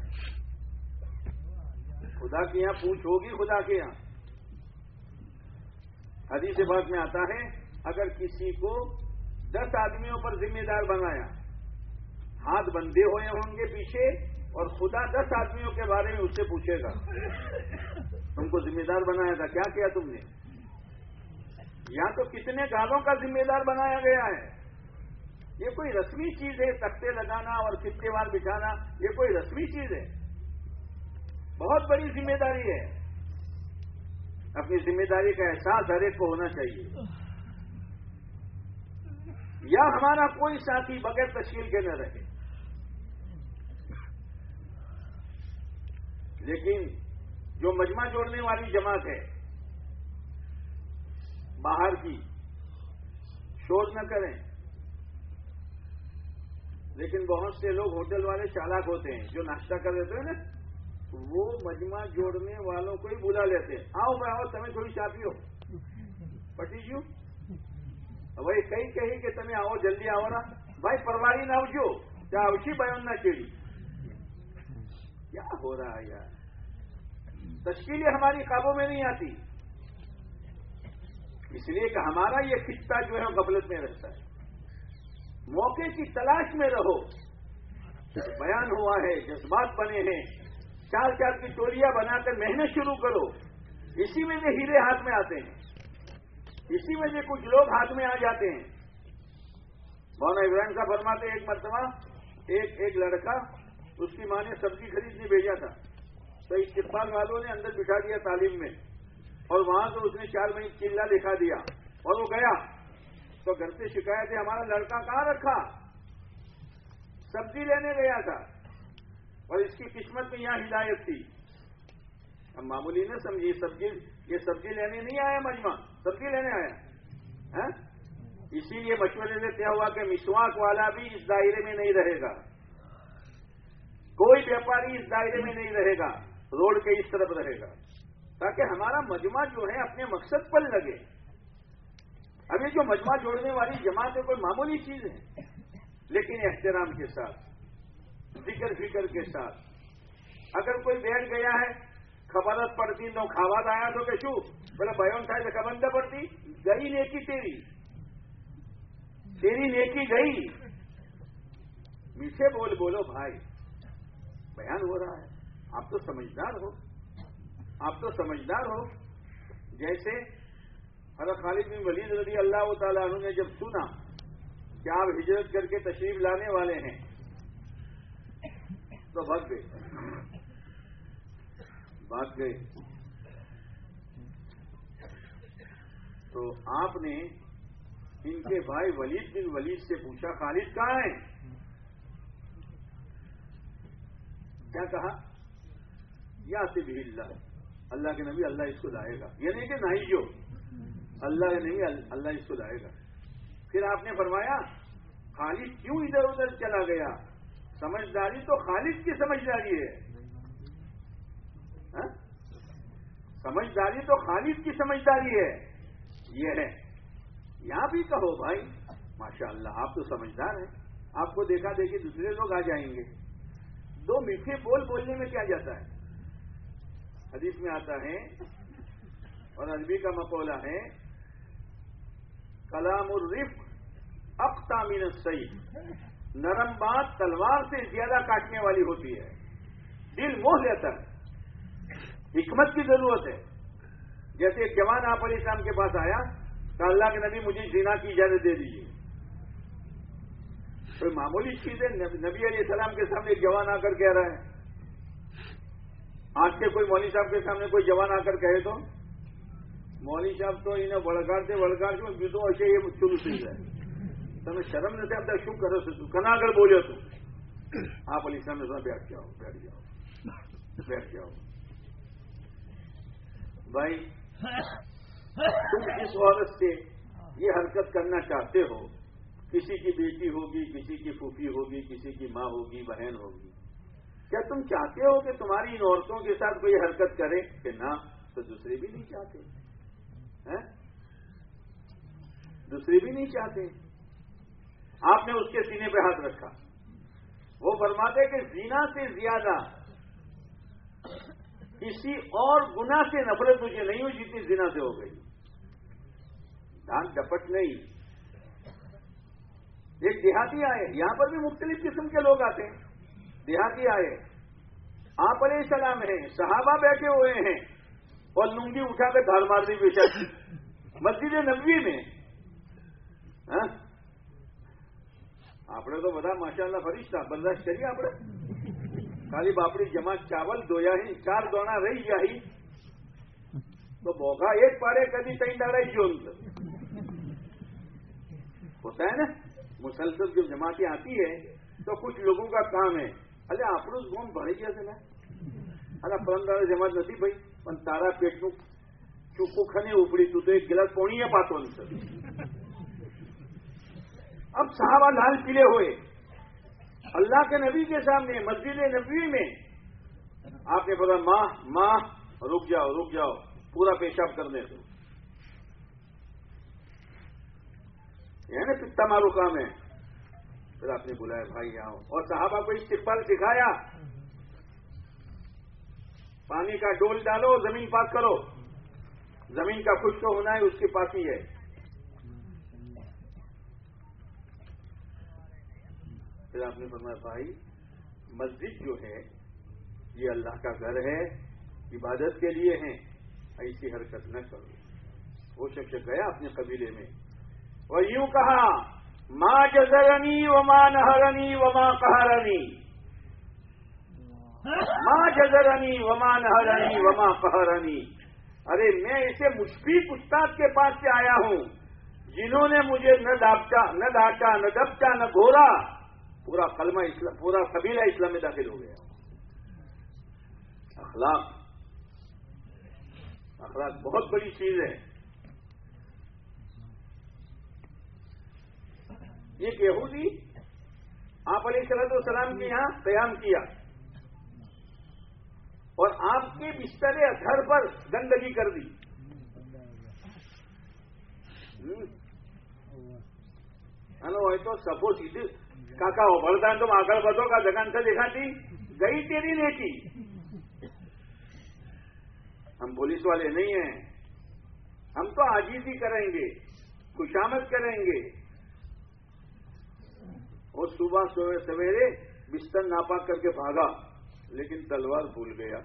A: خدا کے یہاں پوچھ ہوگی، خدا کے یہاں. حدیث پاک میں آتا ہے اگر کسی کو 10 آدمیوں پر ذمہ دار بنایا، ہاتھ بندھے ہوئے ہوں گے پیچھے اور خدا 10 آدمیوں کے بارے میں اس سے پوچھے گا تم کو ذمہ دار بنایا تھا، کیا کیا تم نے؟ یہاں تو کتنے گھروں کا ذمہ دار بنایا گیا ہے. یہ کوئی رسمی چیز ہے تختے لگانا اور کتنے بار بچھانا؟ یہ کوئی رسمی چیز ہے؟ بہت بڑی ذمہ داری ہے. اپنی ذمہ داری کا احساس ہر ایک کو ہونا چاہیے. یا ہمارا کوئی ساتھی بغیر تشکیل کے نہ رہے. لیکن جو مجمع جوڑنے والی جماعت ہے باہر کی، شور نہ کریں. لیکن بہت سے لوگ ہوٹل والے چالاک ہوتے ہیں جو ناشتہ کر دیتے ہیں نا، وہ مجمع جوڑنے والوں کو ہی بلا لیتے ہیں. آؤ بھائی آؤ تمہیں تھوڑی چاہ پیو پٹی جیو بھائی کہیں کہ تمہیں آؤ جلدی آؤ نا بھائی پرواری نہ آؤ کیا اوشی بیان نہ چیڑی. کیا ہو رہا ہے یار؟ تشکیلیں ہماری قابو میں نہیں آتی، اس لیے کہ ہمارا یہ خطہ جو ہے غفلت میں رہتا ہے. موقع کی تلاش میں رہو. بیان ہوا ہے، جذبات بنے ہیں، 4 کی ٹولیاں بنا کر محنت شروع کرو. اسی میں سے ہیرے ہاتھ میں آتے ہیں، اسی میں سے کچھ لوگ ہاتھ میں آ جاتے ہیں. مولانا ابراہیم صاحب فرماتے ایک مرتبہ ایک لڑکا، اس کی ماں نے سبزی خریدنے بھیجا تھا تو استقبال والوں نے اندر بٹھا دیا تعلیم میں، اور وہاں سے اس نے 4 مہینے چلہ دکھا دیا اور وہ گیا. تو گھر سے شکایت ہے ہمارا لڑکا کہاں رکھا؟ سبزی لینے گیا تھا اور اس کی قسمت میں یہاں ہدایت تھی. ہم معمولی نہ سمجھیے یہ سبزی لینے نہیں آیا، مجمع سبزی لینے آیا. اسی لیے مشورے سے طے ہوا کہ مسواک والا بھی اس دائرے میں نہیں رہے گا، کوئی ویپاری اس دائرے میں نہیں رہے گا، روڈ کے اس طرف رہے گا، تاکہ ہمارا مجمع جو ہے اپنے مقصد پر لگے. اب یہ جو مجمع جوڑنے والی جماعت ہے کوئی معمولی چیز ہے، لیکن احترام کے ساتھ، ذکر فکر کے ساتھ. اگر کوئی بیٹھ گیا ہے خبرت پڑتی نو کھاواد آیا تو کہ شو بولے بیون تھا تو خبر نہ پڑتی، گئی نیکی تیری نیکی گئی. میٹھے بولو بھائی، بیان ہو رہا ہے، آپ تو سمجھدار ہو. جیسے حضرت خالد بن ولید رضی اللہ تعالیٰ عنہ نے جب سنا کہ آپ ہجرت کر کے تشریف لانے والے ہیں تو بھاگ گئے. تو آپ نے ان کے بھائی ولید بن ولید سے پوچھا خالد کہاں ہیں؟ کیا کہا؟ یا بھی اللہ کے نبی اللہ اس کو لائے گا. یہ نہیں کہ نہیں جو اللہ کے نبی اللہ اس کو لائے گا. پھر آپ نے فرمایا خالد کیوں ادھر ادھر چلا گیا؟ سمجھداری تو خالد کی سمجھداری ہے، سمجھداری تو خالد کی سمجھداری ہے. یہ ہے یہاں بھی کہو بھائی ماشاء اللہ آپ تو سمجھدار ہیں، آپ کو دیکھا دیکھی دوسرے لوگ آ جائیں گے. دو میٹھے بول بولنے میں کیا جاتا ہے؟ حدیث میں آتا ہے اور عربی کا مقولہ ہے کلام الرفق اقطع من السیف، نرم بات تلوار سے زیادہ کاٹنے والی ہوتی ہے، دل موہ لیتا ہے، حکمت کی ضرورت ہے۔ جیسے ایک جوان آپ علیہ السلام کے پاس آیا کہ اللہ کے نبی مجھے زنا کی اجازت دے دیجیے، کوئی معمولی چیز ہے؟ نبی علیہ السلام کے سامنے ایک جوان آ کر کہہ رہا ہے۔ آج کے کوئی مولوی صاحب کے سامنے کوئی جوان آ کر کہے تو مولوی صاحب تو انہیں વળગાડશે બીજું હશે એ ચૂલું થઈ જાય. તમે શરમ નથી આપતા? શું કરો છો તું? કના આગળ બોલ્યો તું? आप अली साहब ने बैठ जाओ भाई, तुम जिस औरत से ये हरकत करना चाहते हो, किसी की बेटी होगी, किसी की फूफी होगी, किसी की माँ होगी, बहन होगी, क्या तुम चाहते हो कि तुम्हारी इन औरतों के साथ कोई हरकत करे? कि ना, तो दूसरे भी नहीं चाहते हैं, दूसरे भी नहीं चाहते। आपने उसके सीने पे हाथ रखा। वो फरमाते कि जीना से ज्यादा किसी और गुनाह से नफरत मुझे नहीं हुई जितनी जिना से हो गई। धान डपट नहीं। एक देहाती आए, यहां पर भी मुख्तलिफ किस्म के लोग आते हैं। देहाती आए, आप अलैहिस्सलाम हैं, सहाबा बैठे हुए हैं और लुंगी उठाकर धार मार दी बेशक मस्जिद नबवी में। આપણે તો બધા માશાઅલ્લાહ ફરિશ્તા, બરદાશ્ત કરીએ આપણે? ખાલી બાપડી જમા ચાવલ ધોયા હી, 4 દોણા રહી ગયા હી તો બોઘા એક પાડે કદી 3 દાડા ગયો होता है ना। मुसलसल जब जमातें आती है तो कुछ लोगों का काम है, अरे આપણું જ ગોમ ભરી ગયા છે ને, અલા પરમ દાડે જમાત નથી ભાઈ, પણ તારા પેટનું ચૂકું ખને ઉપડી, તું તો એક ગિલાસ પોણીએ પાતો નથી। अब साहबा लाल पीले हुए अल्लाह के नबी के सामने मस्जिद नबवी में, आपने बोला माँ रुक जाओ, पूरा पेशाब करने दो। यह ना कितना मारू काम है। फिर आपने बुलाया, भाई आओ, और साहबा को इस्तिक़बाल सिखाया। पानी का डोल डालो, जमीन पाक करो, जमीन का खुश्क होना है उसके पास ही है। फिर आपने फरमाया, भाई मस्जिद जो है ये अल्लाह का घर है, इबादत के लिए है, ऐसी हरकत न करो। वो शख्स गया अपने कबीले में और यूं कहा, माँ जज़रनी व माँ नहरनी व माँ कहरनी, माँ जज़रनी व माँ नहरनी व माँ कहरनी। अरे मैं ऐसे मुश्फिक उस्ताद के पास से आया हूं जिन्होंने मुझे न डांटा, न दबचा, न घोरा। पूरा कलमा इस्लाम, पूरा कबीला इस्लाम में दाखिल हो गया। अखलाक बहुत बड़ी चीज है। एक यहूदी आप अलैहिस्सलाम के यहां क़याम किया और आपके बिस्तरे घर पर गंदगी कर दी। हेलो, है तो सपोज सीधे काका उभरता है, तुम आकर बढ़ो का जगह से दिखाती गई तेरी नेकी। हम पुलिस वाले नहीं हैं, हम तो आजीजी करेंगे, खुशामद करेंगे। और सुबह सवेरे बिस्तर नापाक करके भागा, लेकिन तलवार भूल गया।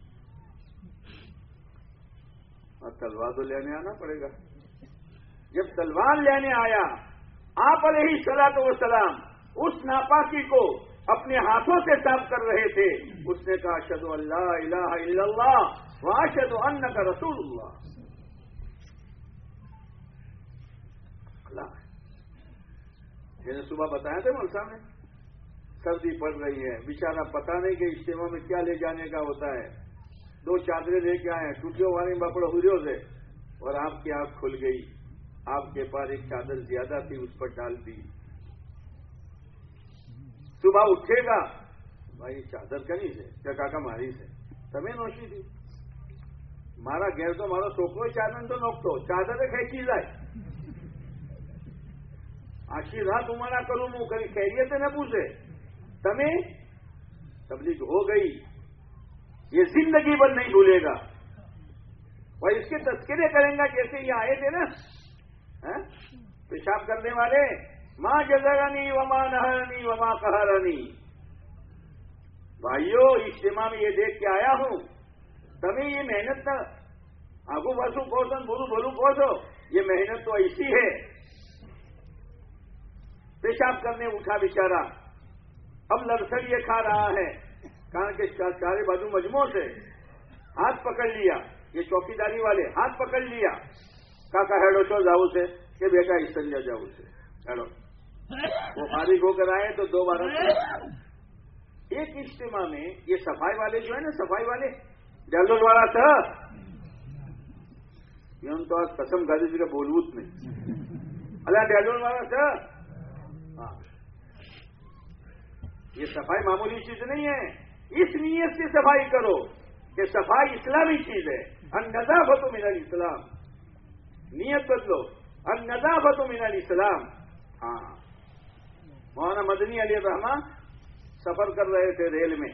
A: और तलवार तो लेने आना पड़ेगा। जब तलवार लेने आया, आप अलैहिस्सलातु वस्सलाम उस नापाकी को अपने हाथों से साफ कर रहे थे। उसने कहा, अशहदु अल्ला इलाहा इल्लल्लाह व अशहदु अन्नका रसूलुल्लाह। मैंने सुबह बताया था मौलवी साहब ने, सर्दी पड़ रही है, बेचारा पता नहीं कि इज्तिमा में क्या ले जाने का होता है। 2 चादरें लेके आए, टूटियों वाली बापड़ हुरियों से, और आपकी आंख खुल गई। आपके पास एक चादर ज्यादा थी, उस पर डाल दी। सुबह उठेगा, भाई चादर कनी से? क्या काका मारी से? તમે નોશી थी મારા ઘેર તો મારો છોકરો ચાદર તો નોખતો, ચાદર ખેંચી જાય। આખી રાત ઉમારા કરું હું, કઈ ખૈરિયત ન પૂછે। તમે تبلیغ ہو گئی، یہ زندگی بھر نہیں بھولے گا، اور اس کے تذکرے کریں گا جیسے یہ آئے تھے نا پیشاب کرنے والے، ماں جزرنی وما نہرنی وما قہرنی. بھائیو اجتماع میں یہ دیکھ کے آیا ہوں، تمہیں یہ محنت نہ آگو بسو پوسن بولو بولو پوسو، یہ محنت تو ایسی ہے. پیشاب کرنے اٹھا بیچارہ، اب لرسڑ یہ کھا رہا ہے، کان کے چارے بازو مجموع سے ہاتھ پکڑ لیا، یہ چوکیداری والے ہاتھ پکڑ لیا، کاکا ہیڈو چو جاؤ سے کہ بیٹا استنجا جاؤ سے ہیڈو. وہ فارغ ہو کر آئے تو 2 بار ایک اجتماع میں یہ صفائی والے جو ہے نا، صفائی والے ڈالول والا تھا، یہ تو آج قسم گاجی جی کا بولوت نہیں اللہ ڈالول والا تھا. ہاں یہ صفائی معمولی چیز نہیں ہے، اس نیت سے صفائی کرو کہ صفائی اسلامی چیز ہے. النظافت من الاسلام، نیت بدلو، النظافت من الاسلام. ہاں مولانا مدنی علیہ الرحمہ سفر کر رہے تھے ریل میں،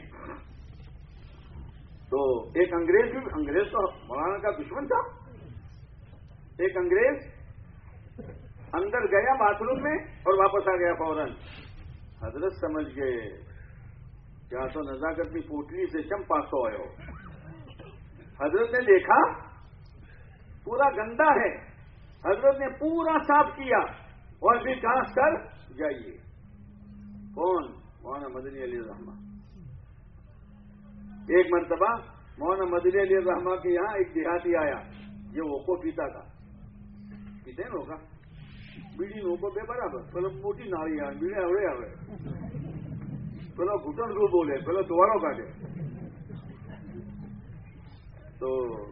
A: تو ایک انگریز تو مولانا کا دشمن تھا، ایک انگریز اندر گیا باتھ روم میں اور واپس آ گیا فوراً. حضرت سمجھ گئے کیا تو نزاکت کی پوٹلی سے چم پاس ہو آئے ہو. حضرت نے دیکھا پورا گندا ہے، حضرت نے پورا صاف کیا اور پھر گھاس کر جائیے. کون؟ مولانا مدنی علیہ الرحمہ. ایک مرتبہ مولانا مدنی علیہ الرحمہ کے یہاں ایک دیہاتی آیا، یہ ووکو پیتا تھا، پیتے نا ہوگا بیڑی نوکو بے برابر، پہلے موٹی ناڑی آئے بیڑے اوڑے آئے، پہلے گھٹن رو بولے، پہلے دوبارہ کاٹے. تو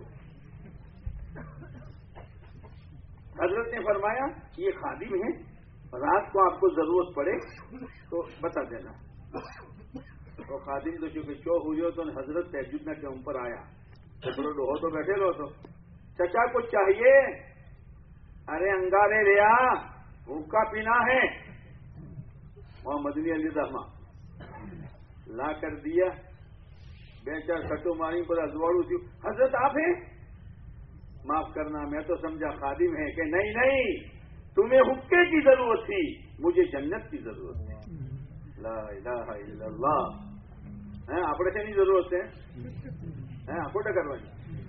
A: حضرت نے فرمایا یہ خادم ہے، رات کو آپ کو ضرورت پڑے تو بتا دینا. تو خادم تو چونکہ چو ہوئی تو حضرت تہجد نہ کے اوپر آیا، ہو تو بیٹھے لو تو چچا کچھ چاہیے؟ ارے انگارے ریا بھوکا پینا ہے. وہاں مدنی علی رحمہ لا کر دیا، 2-4 کٹو ماری پر ازواڑو تھی. حضرت آپ ہیں؟ معاف کرنا میں تو سمجھا خادم ہے. کہ نہیں تمہیں حکے کی ضرورت تھی، مجھے جنت کی ضرورت ہے. لا الہ الا اللہ. آپ سے نہیں ضرورت ہے، آپ کو ٹکروانی.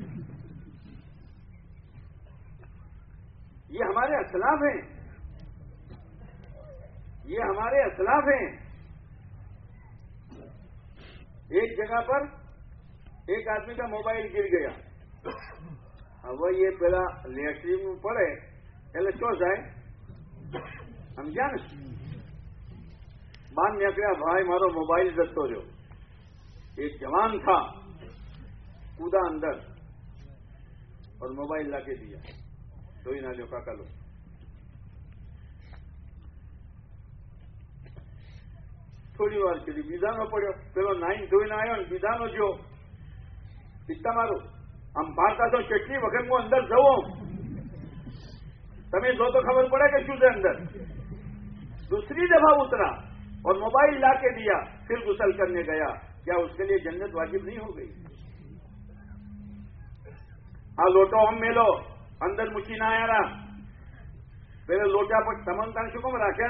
A: یہ ہمارے اسلاف ہیں، یہ ہمارے اسلاف ہیں. ایک جگہ پر ایک آدمی کا موبائل گر گیا، اب وہ یہ پہلا لیٹرین میں پڑے پہلے چو جائے ہم جان مان نکلا بھائی مارو موبائل جتو رہو. ایک جوان تھا کودا اندر اور موبائل لا کے دیا، تو ہی نہ لو کا لو. تھوڑی وار چلی بیدانو پڑھو، پہلو 9 دھوئی نہ آیا بیدانو جو اتنا مارو ہم بارتا تو چٹنی وقت کو اندر جاؤ تمہیں جو تو خبر پڑے کہ شو اندر. دوسری دفعہ اترا اور موبائل لا کے دیا، پھر غسل کرنے گیا. کیا اس کے لیے جنت واجب نہیں ہو گئی؟ ہاں لوٹو ہم میلو اندر مچی نہ آیا رہا، پہلے لوٹا پر تمن تنشو کو رکھا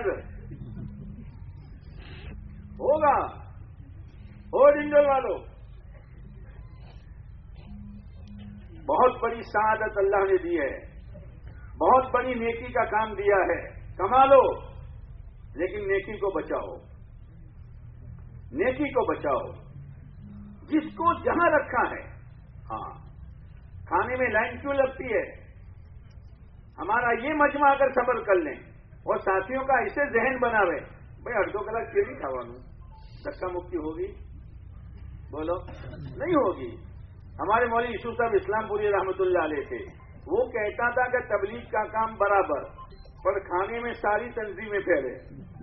A: ہوگا ہو ڈنڈل والو. بہت بڑی سعادت اللہ نے دی ہے، بہت بڑی نیکی کا کام دیا ہے. کما لو لیکن نیکی کو بچاؤ، نیکی کو بچاؤ. جس کو جہاں رکھا ہے، ہاں کھانے میں لائن کیوں لگتی ہے؟ ہمارا یہ مجمع اگر صبر کر لیں اور ساتھیوں کا ایسے ذہن بناوے بھائی 8-2 کلاک کیوں نہیں کھاوانوں، دھکا مکتی ہوگی؟ بولو نہیں ہوگی. ہمارے مولوی یوسف صاحب اسلام پوری رحمت اللہ علیہ تھے، وہ کہتا تھا کہ تبلیغ کا کام برابر، پر کھانے میں ساری تنظیمیں پھیلے،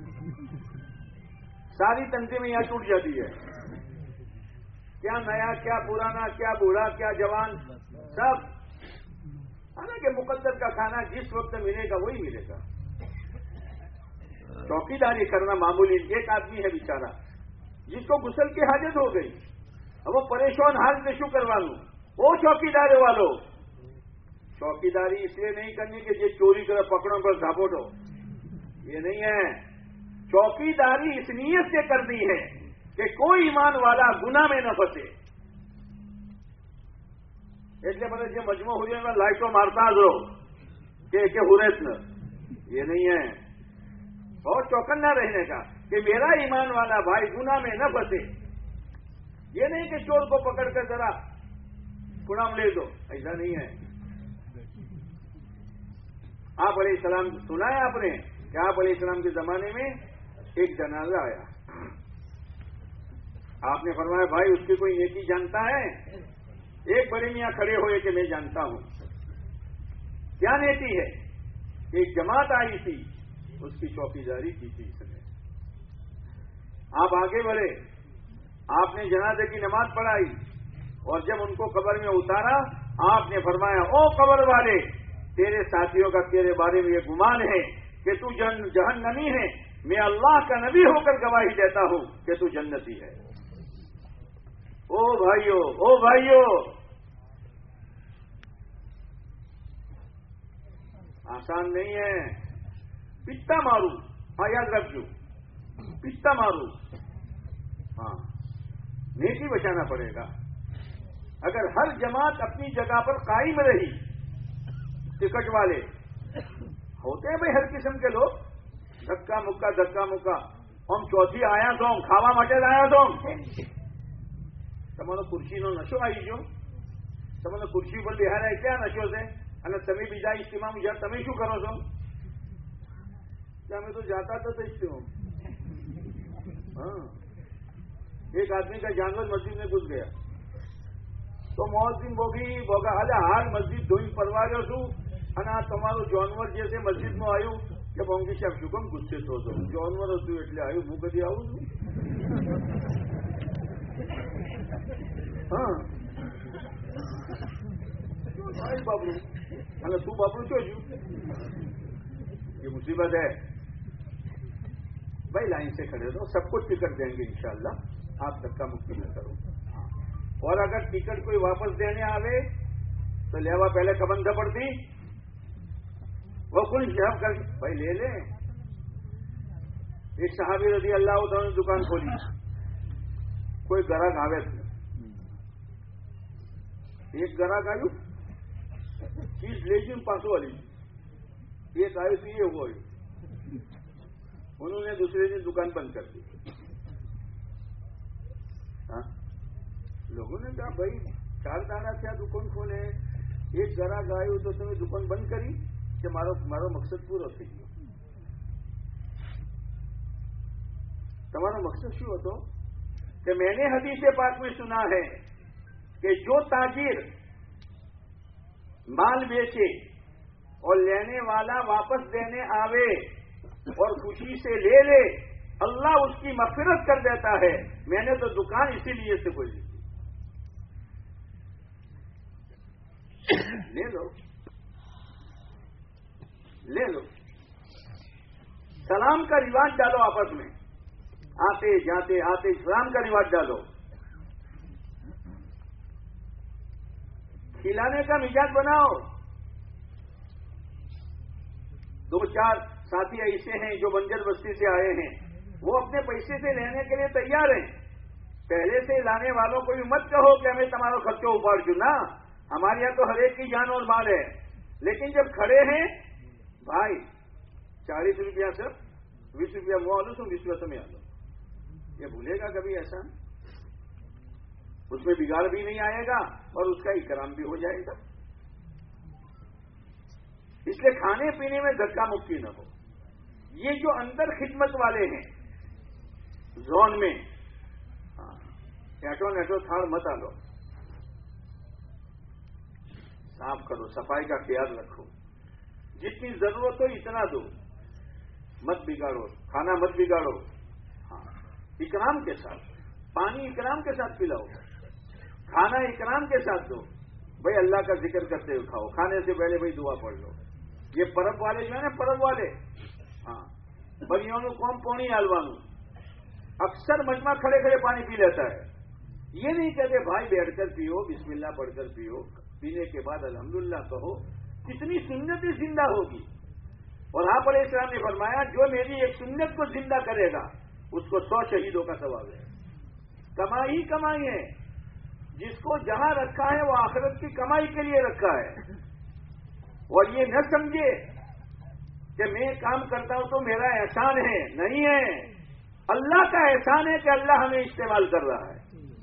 A: ساری تنظیمیں یہاں ٹوٹ جاتی ہے. کیا نیا کیا پرانا، کیا بوڑھا کیا جوان، سب. حالانکہ مقدس کا کھانا جس وقت ملے گا وہی ملے گا. چوکیداری کرنا معمولی. ایک آدمی ہے بیچارہ جس کو غسل کی حاجت ہو گئی، اب وہ پریشان حال سے شو کروا لوں، وہ چوکیدار والوں چوکیداری اس لیے نہیں کرنی کہ یہ چوری کرے پکڑوں پر جھاپوٹو، یہ نہیں ہے. چوکیداری اس نیت سے کرنی ہے کہ کوئی ایمان والا گناہ میں نہ پھنسے. اس لیے مطلب یہ مجموع ہو جائے گا لائٹوں مارتا جو کہ ہورت نہ، یہ نہیں ہے. بہت چوکنا رہنے کا کہ میرا ایمان والا بھائی گناہ میں نہ پھنسے. یہ نہیں کہ چور کو پکڑ کر ذرا گناہ لے دو، ایسا نہیں ہے. آپ علیہ السلام سنا ہے آپ نے کہ آپ علیہ السلام کے زمانے میں ایک جنازہ آیا، آپ نے فرمایا بھائی اس کی کوئی نیکی جانتا ہے؟ ایک بڑے میاں کھڑے ہوئے کہ میں جانتا ہوں. کیا نیکی ہے؟ ایک جماعت آئی تھی، اس کی چوکیداری کی تھی اس نے. آپ آگے بڑھے، آپ نے جنازے کی نماز پڑھائی، اور جب ان کو قبر میں اتارا آپ نے فرمایا او قبر والے، تیرے ساتھیوں کا تیرے بارے میں یہ گمان ہے کہ تو جہنمی ہے، میں اللہ کا نبی ہو کر گواہی دیتا ہوں کہ تو جنتی ہے. او بھائیو آسان نہیں ہے. پتا مارو، ہاں یاد رکھو، پتا مارو، ہاں نیکی بچانا پڑے گا. اگر ہر جماعت اپنی جگہ پر قائم رہی، ٹکٹ والے ہوتے ہیں بھائی ہر قسم کے لوگ، دھکا مکا، ہم چوتھی آیا تو ہم کھاوا مٹے آیا تو تمہارا کرسی نو نشو آئی جو تمہارا کرسی پر بہار ہے کیا نشو سے અને તમે બીજા ઇજ્તિમામાં જ્યાં તમે શું કરો છો? અમે તો જાતા હતા તો ઇજ્તિમા. હા, એક આદમી का जानवर मस्जिद में घुस गया तो મોહદ્દીન બોગા હાલ મસ્જિદ ધોઈને પરવાર્યો છું અને આ તમારું જાનવર જે છે મસ્જિદમાં આવ્યું કે મોંઘી સાહેબ શું કેમ ગુસ્સે થો છો? જાનવર હતું એટલે આવ્યું, હું કદી આવું છું? હા ભાઈ બાબરું, અને તું બાબરું શું છું? ये मुसीबत है भाई. लाइन से खड़े रहो, सबको टिकट देंगे इंशाल्लाह, आप धक्का मुक्की न करो. और अगर टिकट कोई वापस देने आवे तो लेवा पहले कबन पड़ती वो कुल जब कर भाई ले ले. एक सहाबी रजी अल्लाह ने दुकान खोली, कोई ग्राहक आवे, एक ग्राहक आयु चीज ले जी पासों वाली, एक आयु तो ये हुआ, उन्होंने दूसरे दिन दुकान बंद कर दी. हाँ, लोगों ने कहा भाई 4 दाना थया दुकान खोले, एक ग्राहक आयु तो तुम्हें दुकान बंद करी कि मारो मकसद पूरो थी गयो. તમારો મકસદ શું હતો? کہ मैंने हदीस पाक में सुना है कि जो ताजिर माल बेचे और लेने वाला वापस देने आवे और खुशी से ले ले, अल्लाह उसकी मग़फ़िरत कर देता है. मैंने तो दुकान इसीलिए से खोली. ले लो. सलाम का रिवाज डालो आपस में, आते जाते सलाम का रिवाज डालो. खिलाने का मिजाज बनाओ. 2-4 साथी ऐसे हैं जो बंजर बस्ती से आए हैं, वो अपने पैसे से लेने के लिए तैयार हैं. पहले से लाने वालों को भी मत कहो कि हमें तुम्हारा खर्चो उपाड़ क्यों ना, हमारे यहाँ तो हर एक की जान और माल है. लेकिन जब खड़े हैं भाई 40 रुपया सर, 20 रुपया मुँह आलू तुम 20 रुपया तुम्हें आलो, ये भूलेगा कभी ऐसा? उसमें बिगाड़ भी नहीं आएगा और उसका इकराम भी हो जाएगा. इसलिए खाने पीने में धक्का मुक्की न हो. ये जो अंदर खिदमत वाले हैं जोन में, नेटो थाल मत आलो, साफ करो, सफाई का ख्याल रखो, जितनी जरूरत हो इतना दो, मत बिगाड़ो, खाना मत बिगाड़ो. हाँ, इकराम के साथ, पानी इकराम के साथ पिलाओ, खाना इकराम के साथ दो. भाई अल्लाह का जिक्र करते हुए खाओ, खाने से पहले भाई दुआ पढ़ लो. ये परब वाले जो है ना, परब वाले, हाँ, बरियों कौम पोणी हालवानू اکثر مجمع کھڑے کھڑے پانی پی لیتا ہے. یہ نہیں کہتے بھائی بیٹھ کر پیو، بسم اللہ پڑھ کر پیو، پینے کے بعد الحمدللہ کہو. کتنی سنتیں زندہ ہوگی. اور آپ علیہ السلام نے فرمایا جو میری ایک سنت کو زندہ کرے گا اس کو 100 شہیدوں کا ثواب ہے. کمائی کمائی ہے. جس کو جہاں رکھا ہے وہ آخرت کی کمائی کے لیے رکھا ہے. اور یہ نہ سمجھے کہ میں کام کرتا ہوں تو میرا احسان ہے. نہیں ہے، اللہ کا احسان ہے کہ اللہ ہمیں استعمال کر رہا ہے.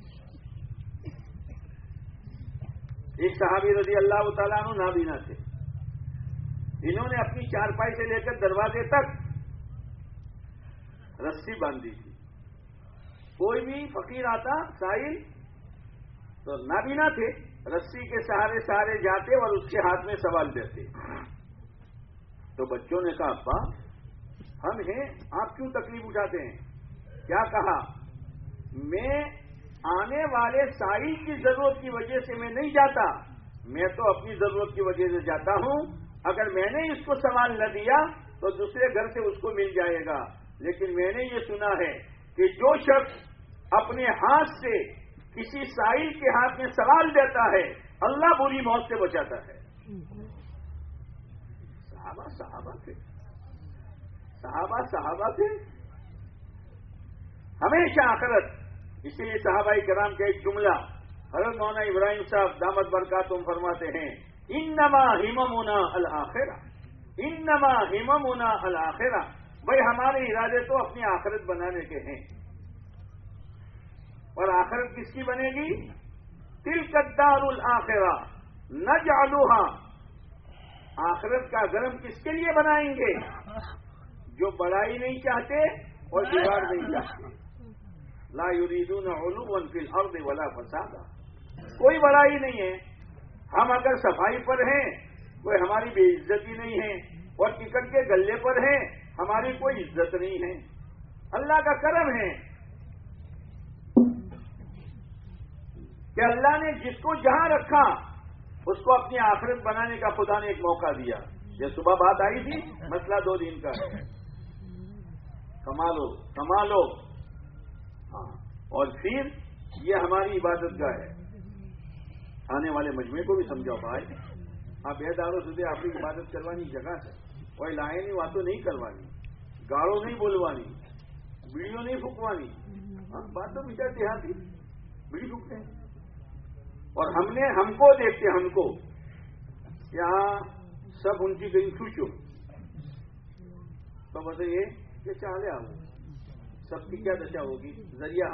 A: ایک صحابی رضی اللہ تعالیٰ عنہ نابینا تھے. انہوں نے اپنی چارپائی سے لے کر دروازے تک رسی باندھی تھی. کوئی بھی فقیر آتا سائل تو نابینا تھے، رسی کے سہارے سہارے جاتے اور اس کے ہاتھ میں سوال دیتے. تو بچوں نے کہا ابا ہم ہیں، آپ کیوں تکلیف اٹھاتے ہیں؟ کیا کہا؟ میں آنے والے سائل کی ضرورت کی وجہ سے میں نہیں جاتا، میں تو اپنی ضرورت کی وجہ سے جاتا ہوں. اگر میں نے اس کو سوال نہ دیا تو دوسرے گھر سے اس کو مل جائے گا. لیکن میں نے یہ سنا ہے کہ جو شخص اپنے ہاتھ سے کسی سائل کے ہاتھ میں سوال دیتا ہے اللہ بری موت سے بچاتا ہے. صحابہ تھے ہمیشہ آخرت. اسی لیے صحابہ کرام کا ایک جملہ حضرت مولانا ابراہیم صاحب دامت برکاتہم فرماتے ہیں انما ہممنا الآخرہ، انما ہممنا الآخرہ. بھائی ہمارے ارادے تو اپنی آخرت بنانے کے ہیں. اور آخرت کس کی بنے گی؟ تلک الدار الآخرہ نجعلها. آخرت کا گرم کس کے لیے بنائیں گے؟ جو بڑائی نہیں چاہتے اور بگاڑ نہیں چاہتے. لا یریدون علوا فی الارض ولا فسادا. کوئی بڑائی نہیں ہے. ہم اگر صفائی پر ہیں کوئی ہماری بے عزتی نہیں ہے، اور ٹکٹ کے گلے پر ہیں ہماری کوئی عزت نہیں ہے. اللہ کا کرم ہے کہ اللہ نے جس کو جہاں رکھا اس کو اپنی آخرت بنانے کا خدا نے ایک موقع دیا. یہ صبح بات آئی تھی، مسئلہ 2 دن کا ہے. کما لو. ہاں، اور پھر یہ ہماری عبادت گاہ ہے. آنے والے مجمع کو بھی سمجھاؤ بھائی، آپ بے دارو سدے آپ کی عبادت کروانی جگہ سے کوئی لائے نہیں، باتوں نہیں کروانی، گاڑوں نہیں بولوانی، بیڑیوں نہیں پھونکوانی. بات تو بیچار دیہاتی بیڑی پھونکتے ہیں. اور ہم کو دیکھتے ہم کو یہاں سب ان کی گئی سوچو تو بتائیے کہ چالے آؤ سب کی کیا دشا ہوگی. ذریعہ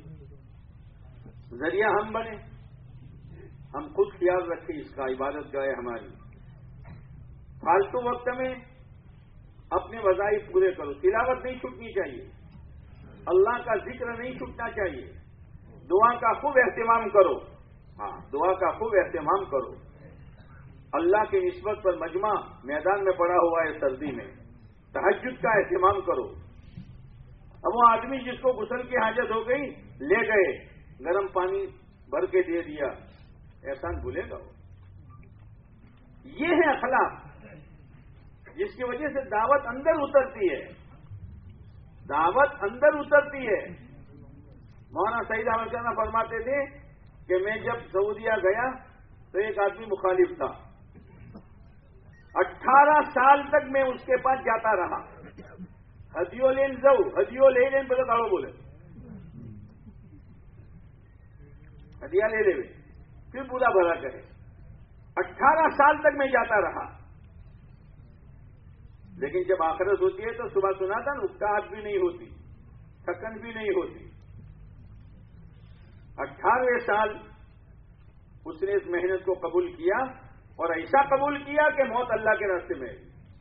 A: ہم بنے. ہم خود خیال رکھیں اس کا. عبادت گاہ ہماری. فالتو وقت میں اپنے وظائف پورے کرو. تلاوت نہیں چھوٹنی چاہیے، اللہ کا ذکر نہیں چھوٹنا چاہیے. دعا کا خوب اہتمام کرو. ہاں، دعا کا خوب اہتمام کرو. اللہ کی نسبت پر مجمع میدان میں پڑا ہوا ہے سردی میں. تہجد کا اہتمام کرو. اب وہ آدمی جس کو غسل کی حاجت ہو گئی لے گئے، گرم پانی بھر کے دے دیا، احسان بھولے گا وہ؟ یہ ہے اخلاق جس کی وجہ سے دعوت اندر اترتی ہے. دعوت اندر اترتی ہے. مولانا سعید احمد خان فرماتے تھے کہ میں جب سعودیہ گیا تو ایک آدمی مخالف تھا. 18 سال تک میں اس کے پاس جاتا رہا. ہدیو لین پہلے کاڑو بولے ہدیہ لے لے پھر پورا بھرا کرے. 18 سال تک میں جاتا رہا. لیکن جب آخرت ہوتی ہے تو صبح سنا تھا نا، اکتاہٹ بھی نہیں ہوتی، تھکن بھی نہیں ہوتی. 18ویں سال اس نے اس محنت کو قبول کیا، اور ایسا قبول کیا کہ موت اللہ کے راستے میں.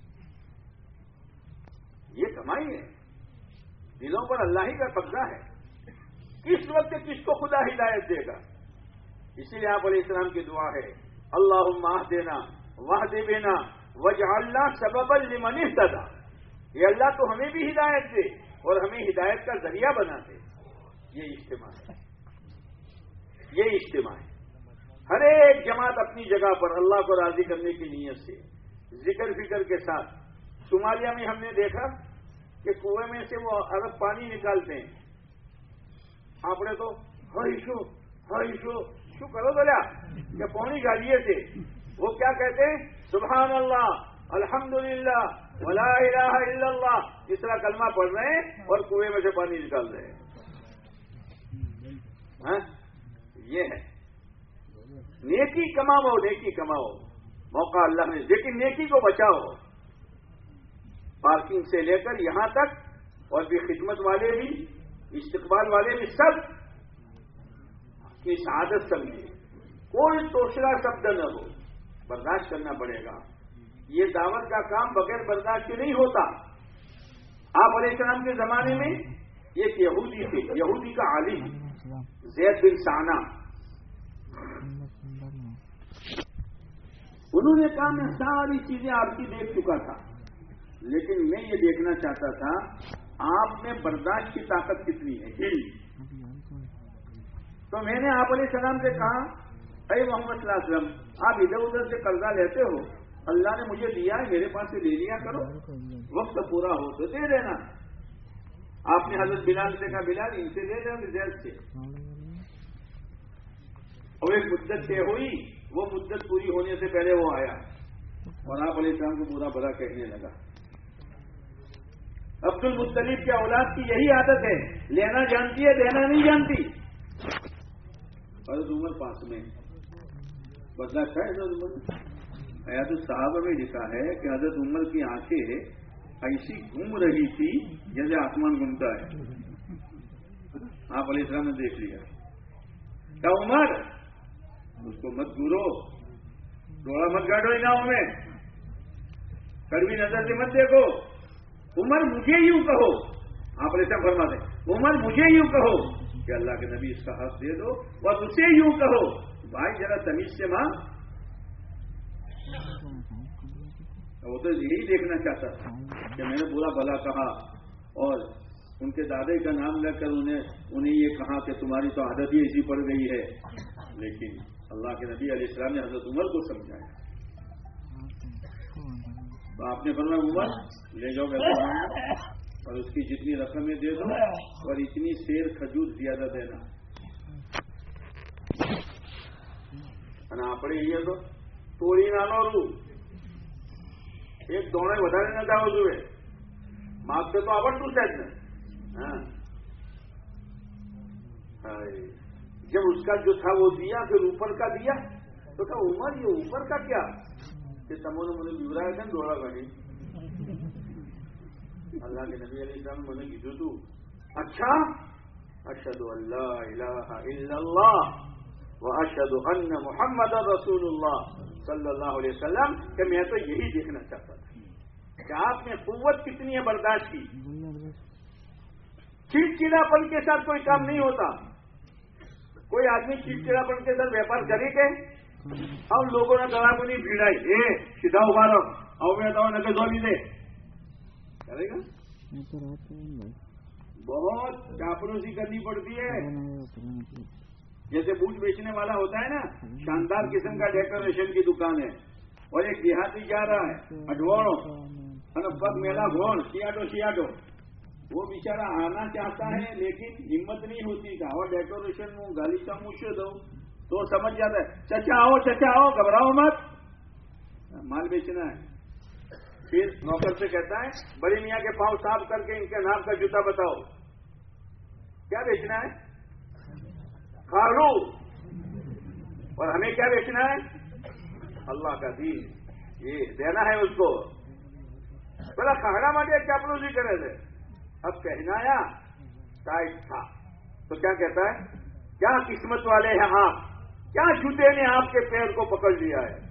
A: یہ کمائی ہے. دلوں پر اللہ ہی کا قبضہ ہے. کس وقت کس کو خدا ہدایت دے گا. اسی لیے آپ علیہ السلام کی دعا ہے اللہم اہدنا واہد بنا واجعلنا سببا لمن اہتدی. یہ اللہ تو ہمیں بھی ہدایت دے اور ہمیں ہدایت کا ذریعہ بنا دے. یہ اجتماع ہے. یہ اجتماع ہے. ہر ایک جماعت اپنی جگہ پر اللہ کو راضی کرنے کی نیت سے ذکر فکر کے ساتھ. صومالیہ میں ہم نے دیکھا کہ کنویں میں سے وہ ارب پانی نکالتے ہیں આપણે તો હઈશું શું કરો તો લ્યા કે પૌણી ગાડીએ છે वो क्या कहते हैं सुभान अल्लाह अल्हम्दुलिल्लाह वला इलाहा इल्लल्लाह तीसरा कलमा पढ़ रहे हैं और कुएं में से पानी निकाल रहे हैं। ये है नेकी कमाओ मौका अल्लाह ने, लेकिन नेकी को बचाओ। पार्किंग से लेकर यहां तक और भी खिदमत वाले भी, इस्तिकबाल वाले भी, सब की शहादत समझे, कोई तोसला शब्द न हो, बर्दाश्त करना पड़ेगा। ये दावत का काम बगैर बर्दाश्त के नहीं होता। आप अलैहिस्सलाम के जमाने में एक यहूदी थे, यहूदी का आलिम ज़ैद बिन साना, उन्होंने कहा मैं सारी चीजें आपकी देख चुका था, लेकिन मैं ये देखना चाहता था आप में बर्दाश्त की ताकत कितनी है। तो मैंने आप अलैहिस्सलाम से कहा, अरे मोहम्मद सल्लल्लाहु अलैहि वसल्लम, आप इधर उधर से कर्जा लेते हो, अल्लाह ने मुझे दिया है, मेरे पास से ले लिया करो, वक्त पूरा हो तो दे देना। आपने हजरत बिलाल से कहा, बिलाल इनसे ले लेना ज़ैद से। और एक मुद्दत तय हुई, वो मुद्दत पूरी होने से पहले वो आया और आप अलैहिस्सलाम को बुरा भला कहने लगा। अब्दुल मुत्तलिब के औलाद की यही आदत है, लेना जानती है, देना नहीं जानती। हज़रत उमर पास में बर्दाश्त है। हज़रत उमर हयात साहब में लिखा है कि हज़रत उमर की आंखें ऐसी घूम रही थी जैसे आसमान घूमता है। आप अलैहिस्सलाम ने देख लिया, क्या उमर उसको मत घूरो, डोला मत गाड़ो इनाओं में, कड़वी नजर से मत देखो। उमर मुझे यूं कहो, आप अलैहिस्सलाम फरमाते, उमर मुझे यूं कहो कि अल्लाह के नबी इसका हक दे दो, और उसे यूं कहो भाई जरा तमीज से मां। वो तो यही देखना चाहता था कि मैंने बुरा भला कहा और उनके दादे का नाम लेकर उन्हें ये कहा कि तुम्हारी तो आदत ही ऐसी पड़ गई है। लेकिन अल्लाह के नबी अलैहिस्सलाम ने हज़रत उमर को समझाया, तो आपने फरमाया उमर ले जाओ और उसकी जितनी रकमें दे दो और इतनी शेर खजूर ज्यादा देना। અને આપણે અહીંયા તો તોડી નાનો રૂ એક દોણે વધારે ન જાવો જોઈએ, માગતે તો આવડતું છે જ ને। जब उसका जो था वो दिया, फिर ऊपर का दिया, तो क्या उमर ये ऊपर का क्या कि तमोने मुझे बिवराया था डोला गणी। अल्लाह के नबी अलैहिस्सलाम मैंने कीधु तू अच्छा अशहदु अल्ला इलाहा इल्लल्लाह व अशहदु अन्न मुहम्मदर रसूलुल्लाह सल्लल्लाहु अलैहि वसल्लम, कि मैं तो यही देखना चाहता था कि आप में कुव्वत कितनी है बर्दाश्त की। चिड़चिड़ापन के साथ कोई काम नहीं होता। कोई आदमी चिड़चिड़ापन के साथ व्यापार करे के हम लोगों ने गला को नहीं भिड़ाई, ए सीधा उभा रहो, आओ मैं बताओ नजर धो लीजिए, करेगा? बहुत चापलूसी करनी पड़ती है। जैसे बूट बेचने वाला होता है ना, शानदार किस्म का डेकोरेशन की दुकान है और एक देहाती जा रहा है अठवाणो पग मेला घोण सियाटो, वो बेचारा आना चाहता है लेकिन हिम्मत नहीं होती था और डेकोरेशन में गाली का मुश्किल दो तो समझ जाता है, चचा आओ घबराओ मत, माल बेचना है। फिर नौकर से कहता है बड़ी मियाँ के पांव साफ करके इनके नाम का जूता बताओ, क्या बेचना है? खारू। और हमें क्या बेचना है? अल्लाह का दीन, ये देना है उसको। बोला खहरा माटे चापलूसी करे थे, अब पहनाया टाइट था तो क्या कहता है, क्या किस्मत वाले हैं आप, क्या जूते ने आपके पैर को पकड़ लिया है।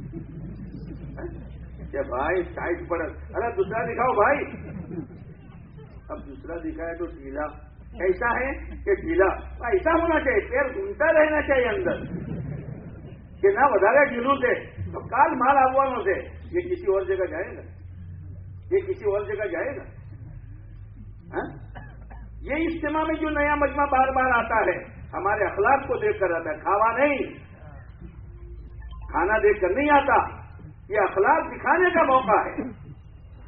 A: क्या भाई टाइट पड़ा, अरे दूसरा दिखाओ भाई। अब दूसरा दिखाया तो ढीला, ऐसा है कि ढीला ऐसा होना चाहिए, पैर घूमता रहना चाहिए अंदर कि ना વધારે ઢીલું છે तो काल माल આવવાનો છે, ये किसी और जगह जाएगा, ये किसी और जगह जाएगा। ये इज्तिमा में जो नया मजमा बार बार आता है हमारे अखलाक को देखकर आता है, खावा नहीं, खाना देखकर नहीं आता, ये अखलाक दिखाने का मौका है,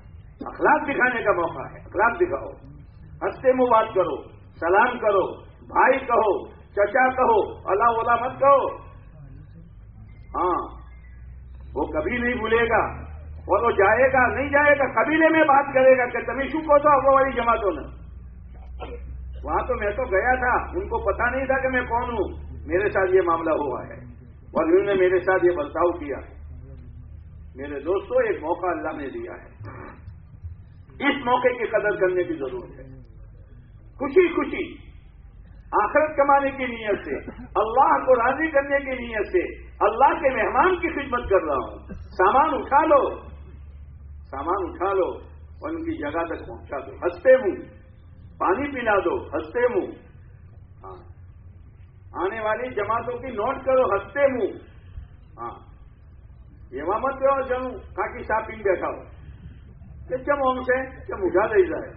A: अखलाक दिखाने का मौका है। अखलाक दिखाओ, हंसते मुंह बात करो, सलाम करो, بھائی کہو, چچا کہو, اللہ ولا مت کہو. ہاں وہ کبھی نہیں بھولے گا, اور وہ جائے گا نہیں جائے گا, قبیلے میں بات کرے گا کہ تمہیں شو کو تو اب والی جماعتوں نے. وہاں تو میں تو گیا تھا, ان کو پتا نہیں تھا کہ میں کون ہوں. میرے ساتھ یہ معاملہ ہوا ہے اور انہوں نے میرے ساتھ یہ برتاؤ کیا. میرے دوستوں, ایک موقع اللہ نے دیا ہے, اس موقع کی قدر کرنے کی ضرورت ہے. خوشی خوشی آخرت کمانے کی نیت سے, اللہ کو راضی کرنے کی نیت سے, اللہ کے مہمان کی خدمت کر رہا ہوں. سامان اٹھا لو, سامان اٹھا لو اور ان کی جگہ تک پہنچا دو ہنستے منہ. پانی پلا دو ہنستے منہ. ہاں, آنے والی جماعتوں کی نوٹ کرو ہنستے منہ. ہاں, یہ مت کرو جنوں کاکی صاحب پین بیٹھا ہو کہ چم ہم سے چم اٹھا دے جائے.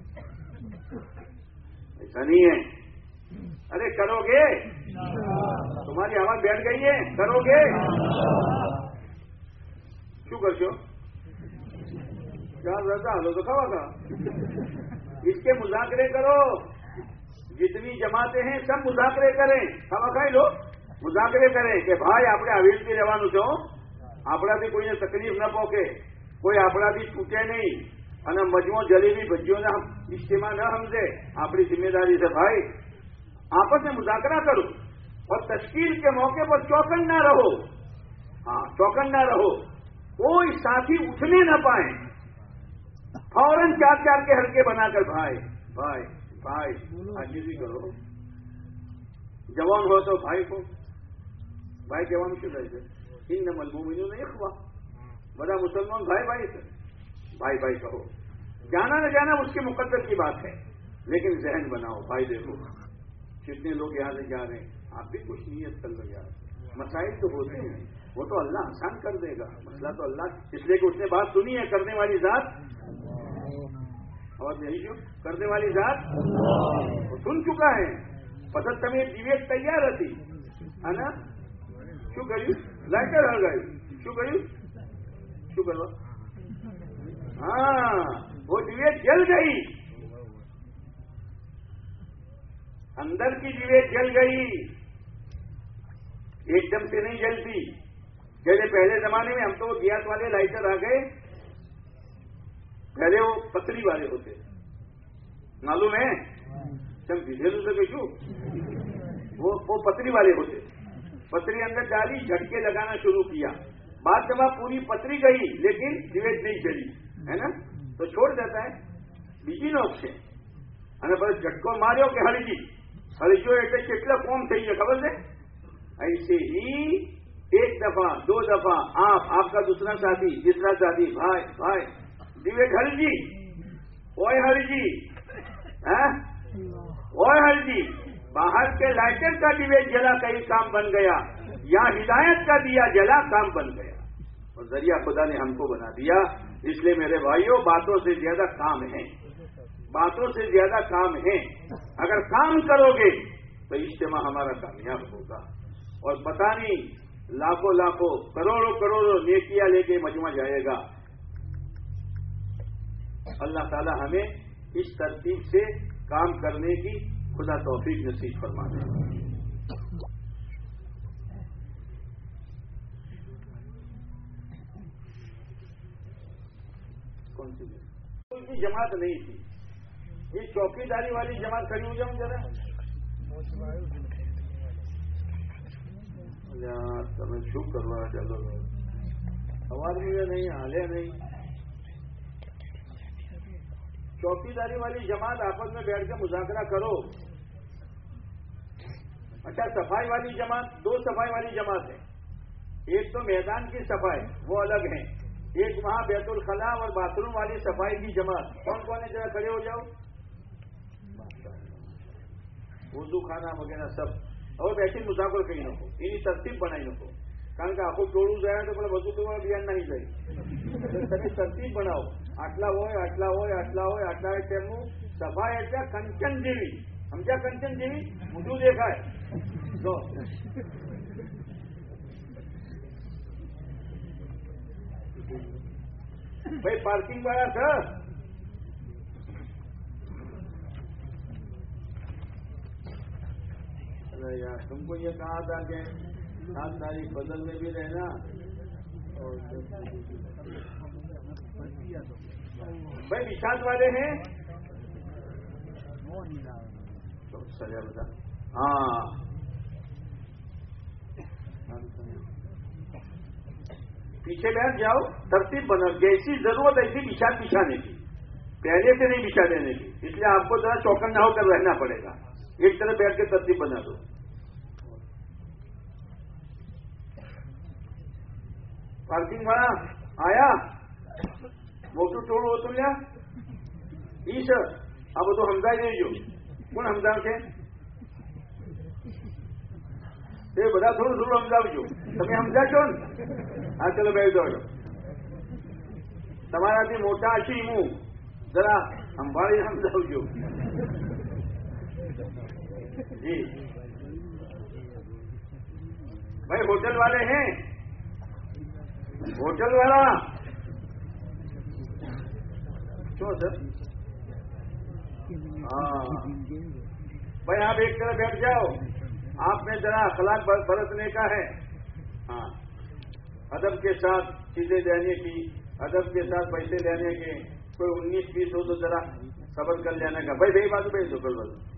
A: ایسا نہیں ہے. ارے کرو گے, تمہاری آواز بیٹھ گئی ہے, کرو گے شو کرشو کیا رہتا ہلو تو کھوا تھا. اس کے مذاکرے کرو, جتنی جماعتیں ہیں سب مذاکرے کریں. کھوا کھائی لو مذاکرے کریں کہ بھائی آپ حویل کی رہવાનું چھو, આપણાથી કોઈને તકલીફ ન પહોંચે, કોઈ આપણાથી છૂટે નહીં અને મજમો જલેબી ભજીઓના ઇજ્તિમા ન સમજે. આપણી જિમ્મેદારી છે ભાઈ, आपस में मुजाकरा करो और तश्कील के मौके पर चौकन्ना रहो. हाँ, चौकन्ना रहो, कोई साथी उठने न पाए. फौरन चार चार के हल्के बनाकर भाई भाई भाई आजीजी करो. जवान हो तो भाई को भाई कહેવાનું શું થાય છે? ઇન્નમલ મુમિનૂન ઇખ્વા, બધા मुसलमान भाई भाई से भाई भाई कहो. जाना न जाना उसके मुकद्दर की बात है, लेकिन जहन बनाओ. भाई देखो कितने लोग यहाँ से जा रहे हैं, आप भी कुछ नीयत कर लो यार. मसाइल तो होते हैं, वो तो अल्लाह आसान कर देगा. मसला तो अल्लाह, इसलिए कि उसने बात सुनी है, करने वाली जात और यही जो करने वाली जात वो सुन चुका है. पसंद तमें विवेक तैयार હતી है. શું કર્યું? લાઇટર હળગાયું. શું કર્યું? શું કરવા? हाँ, वो विवेक जल गई, अंदर की विवेक जल गई, एकदम से नहीं जलती. जैसे पहले जमाने में हम तो वो गैस वाले लाइटर आ गए, पहले वो पतरी वाले होते, मालूम है? तुम विधेलू से कैसू वो पतरी वाले होते. पतरी अंदर डाली, झटके लगाना शुरू किया. बाद जब पूरी पतरी गई लेकिन विवेक नहीं जली, है ना, तो छोड़ देता है. બીજી નોક છે અને પછી ઝટકો માર્યો કે હળજી હળજો એટલે કેટલા કોમ થઈ ગયો ખબર છે? ऐसे ही एक दफा दो दफा आप, आपका दूसरा साथी, तीसरा साथी, भाई भाई विवेक हरजी, ओए हरजी, ओए हरजी. बाहर के लाइटर का विवेक जला कहीं काम बन गया, या हिदायत का दिया जला काम बन गया. और जरिया खुदा ने हमको बना दिया. इसलिए मेरे भाइयों, बातों से ज्यादा काम है, बातों से ज्यादा काम है. अगर काम करोगे तो इज्तिमा हमारा कामयाब होगा. और पता नहीं लाखों लाखों करोड़ों करोड़ों नेकियां लेके मजमा जाएगा. अल्लाह ताला हमें इस तरतीब से काम करने की खुदा तौफीक नसीब फरमा दे. कौन सी कोई जमात नहीं थी, ये चौकीदारी वाली जमात खड़ी हो जाऊं जरा. તમે શું કરવા ચાલો, અવાજ મુझे नहीं, हाले नहीं. चौकीदारी वाली जमात आपस में बैठ के मुजाकरा करो. अच्छा, सफाई वाली जमात, दो सफाई वाली जमात है. एक तो मैदान की सफाई, वो अलग है. एक वहां बैतुल खला और बाथरूम वाली सफाई की जमात. कौन कौन है जरा खड़े हो जाओ. वुजू खाना वगैरह सब. और वैसे मुसाफिर कहीं नको, એની તરતીબ બનાવી नको. કારણ કે આખું ટોળું જાય તો પેલા બધું તમારે ધ્યાન નહીં જાય. તમે તરતીબ બનાવો. આટલા હોય આટલા હોય આટલા હોય આટલા હોય તેમનું સફાઈ એટલે કંચન જેવી. સમજ્યા? કંચન જેવી મોઢું દેખાય. જો ભાઈ પાર્કિંગ વાળા છે, अरे यार तुमको ये कहा था कि 7 तारीख बदल में भी रहना और भाई विशाल वाले हैं तो सजा बता। हाँ पीछे बैठ जाओ, तरतीब बना, जैसी जरूरत ऐसी बिछाने की, पहले से नहीं बिछा देने की। इसलिए आपको जरा चौकन्ना होकर रहना पड़ेगा। एक तरफ बैठ के तरतीब बना दो। पार्किंग वाला आया मोटू टोल हो तुम ઈ સર આ બધું સમજાઈ દેજો। કોણ સમજાવશે? એ બધા થોડું થોડું સમજાવજો। તમે સમજાશો ને? હા ચલો બેસી જાઓ। તમારાથી મોટા હશે હું જરા સંભાળી સમજાવજો जी। भाई होटल वाले हैं, होटल वाला क्यों सर? हाँ भाई आप एक तरफ बैठ जाओ। आपने जरा अखलाक बरतने का है। हाँ अदब के साथ चीजें देने की, अदब के साथ पैसे लेने के। कोई 19-20 हो तो जरा सबर कर लेने का। भाई बाजू भाई तो कल बाजू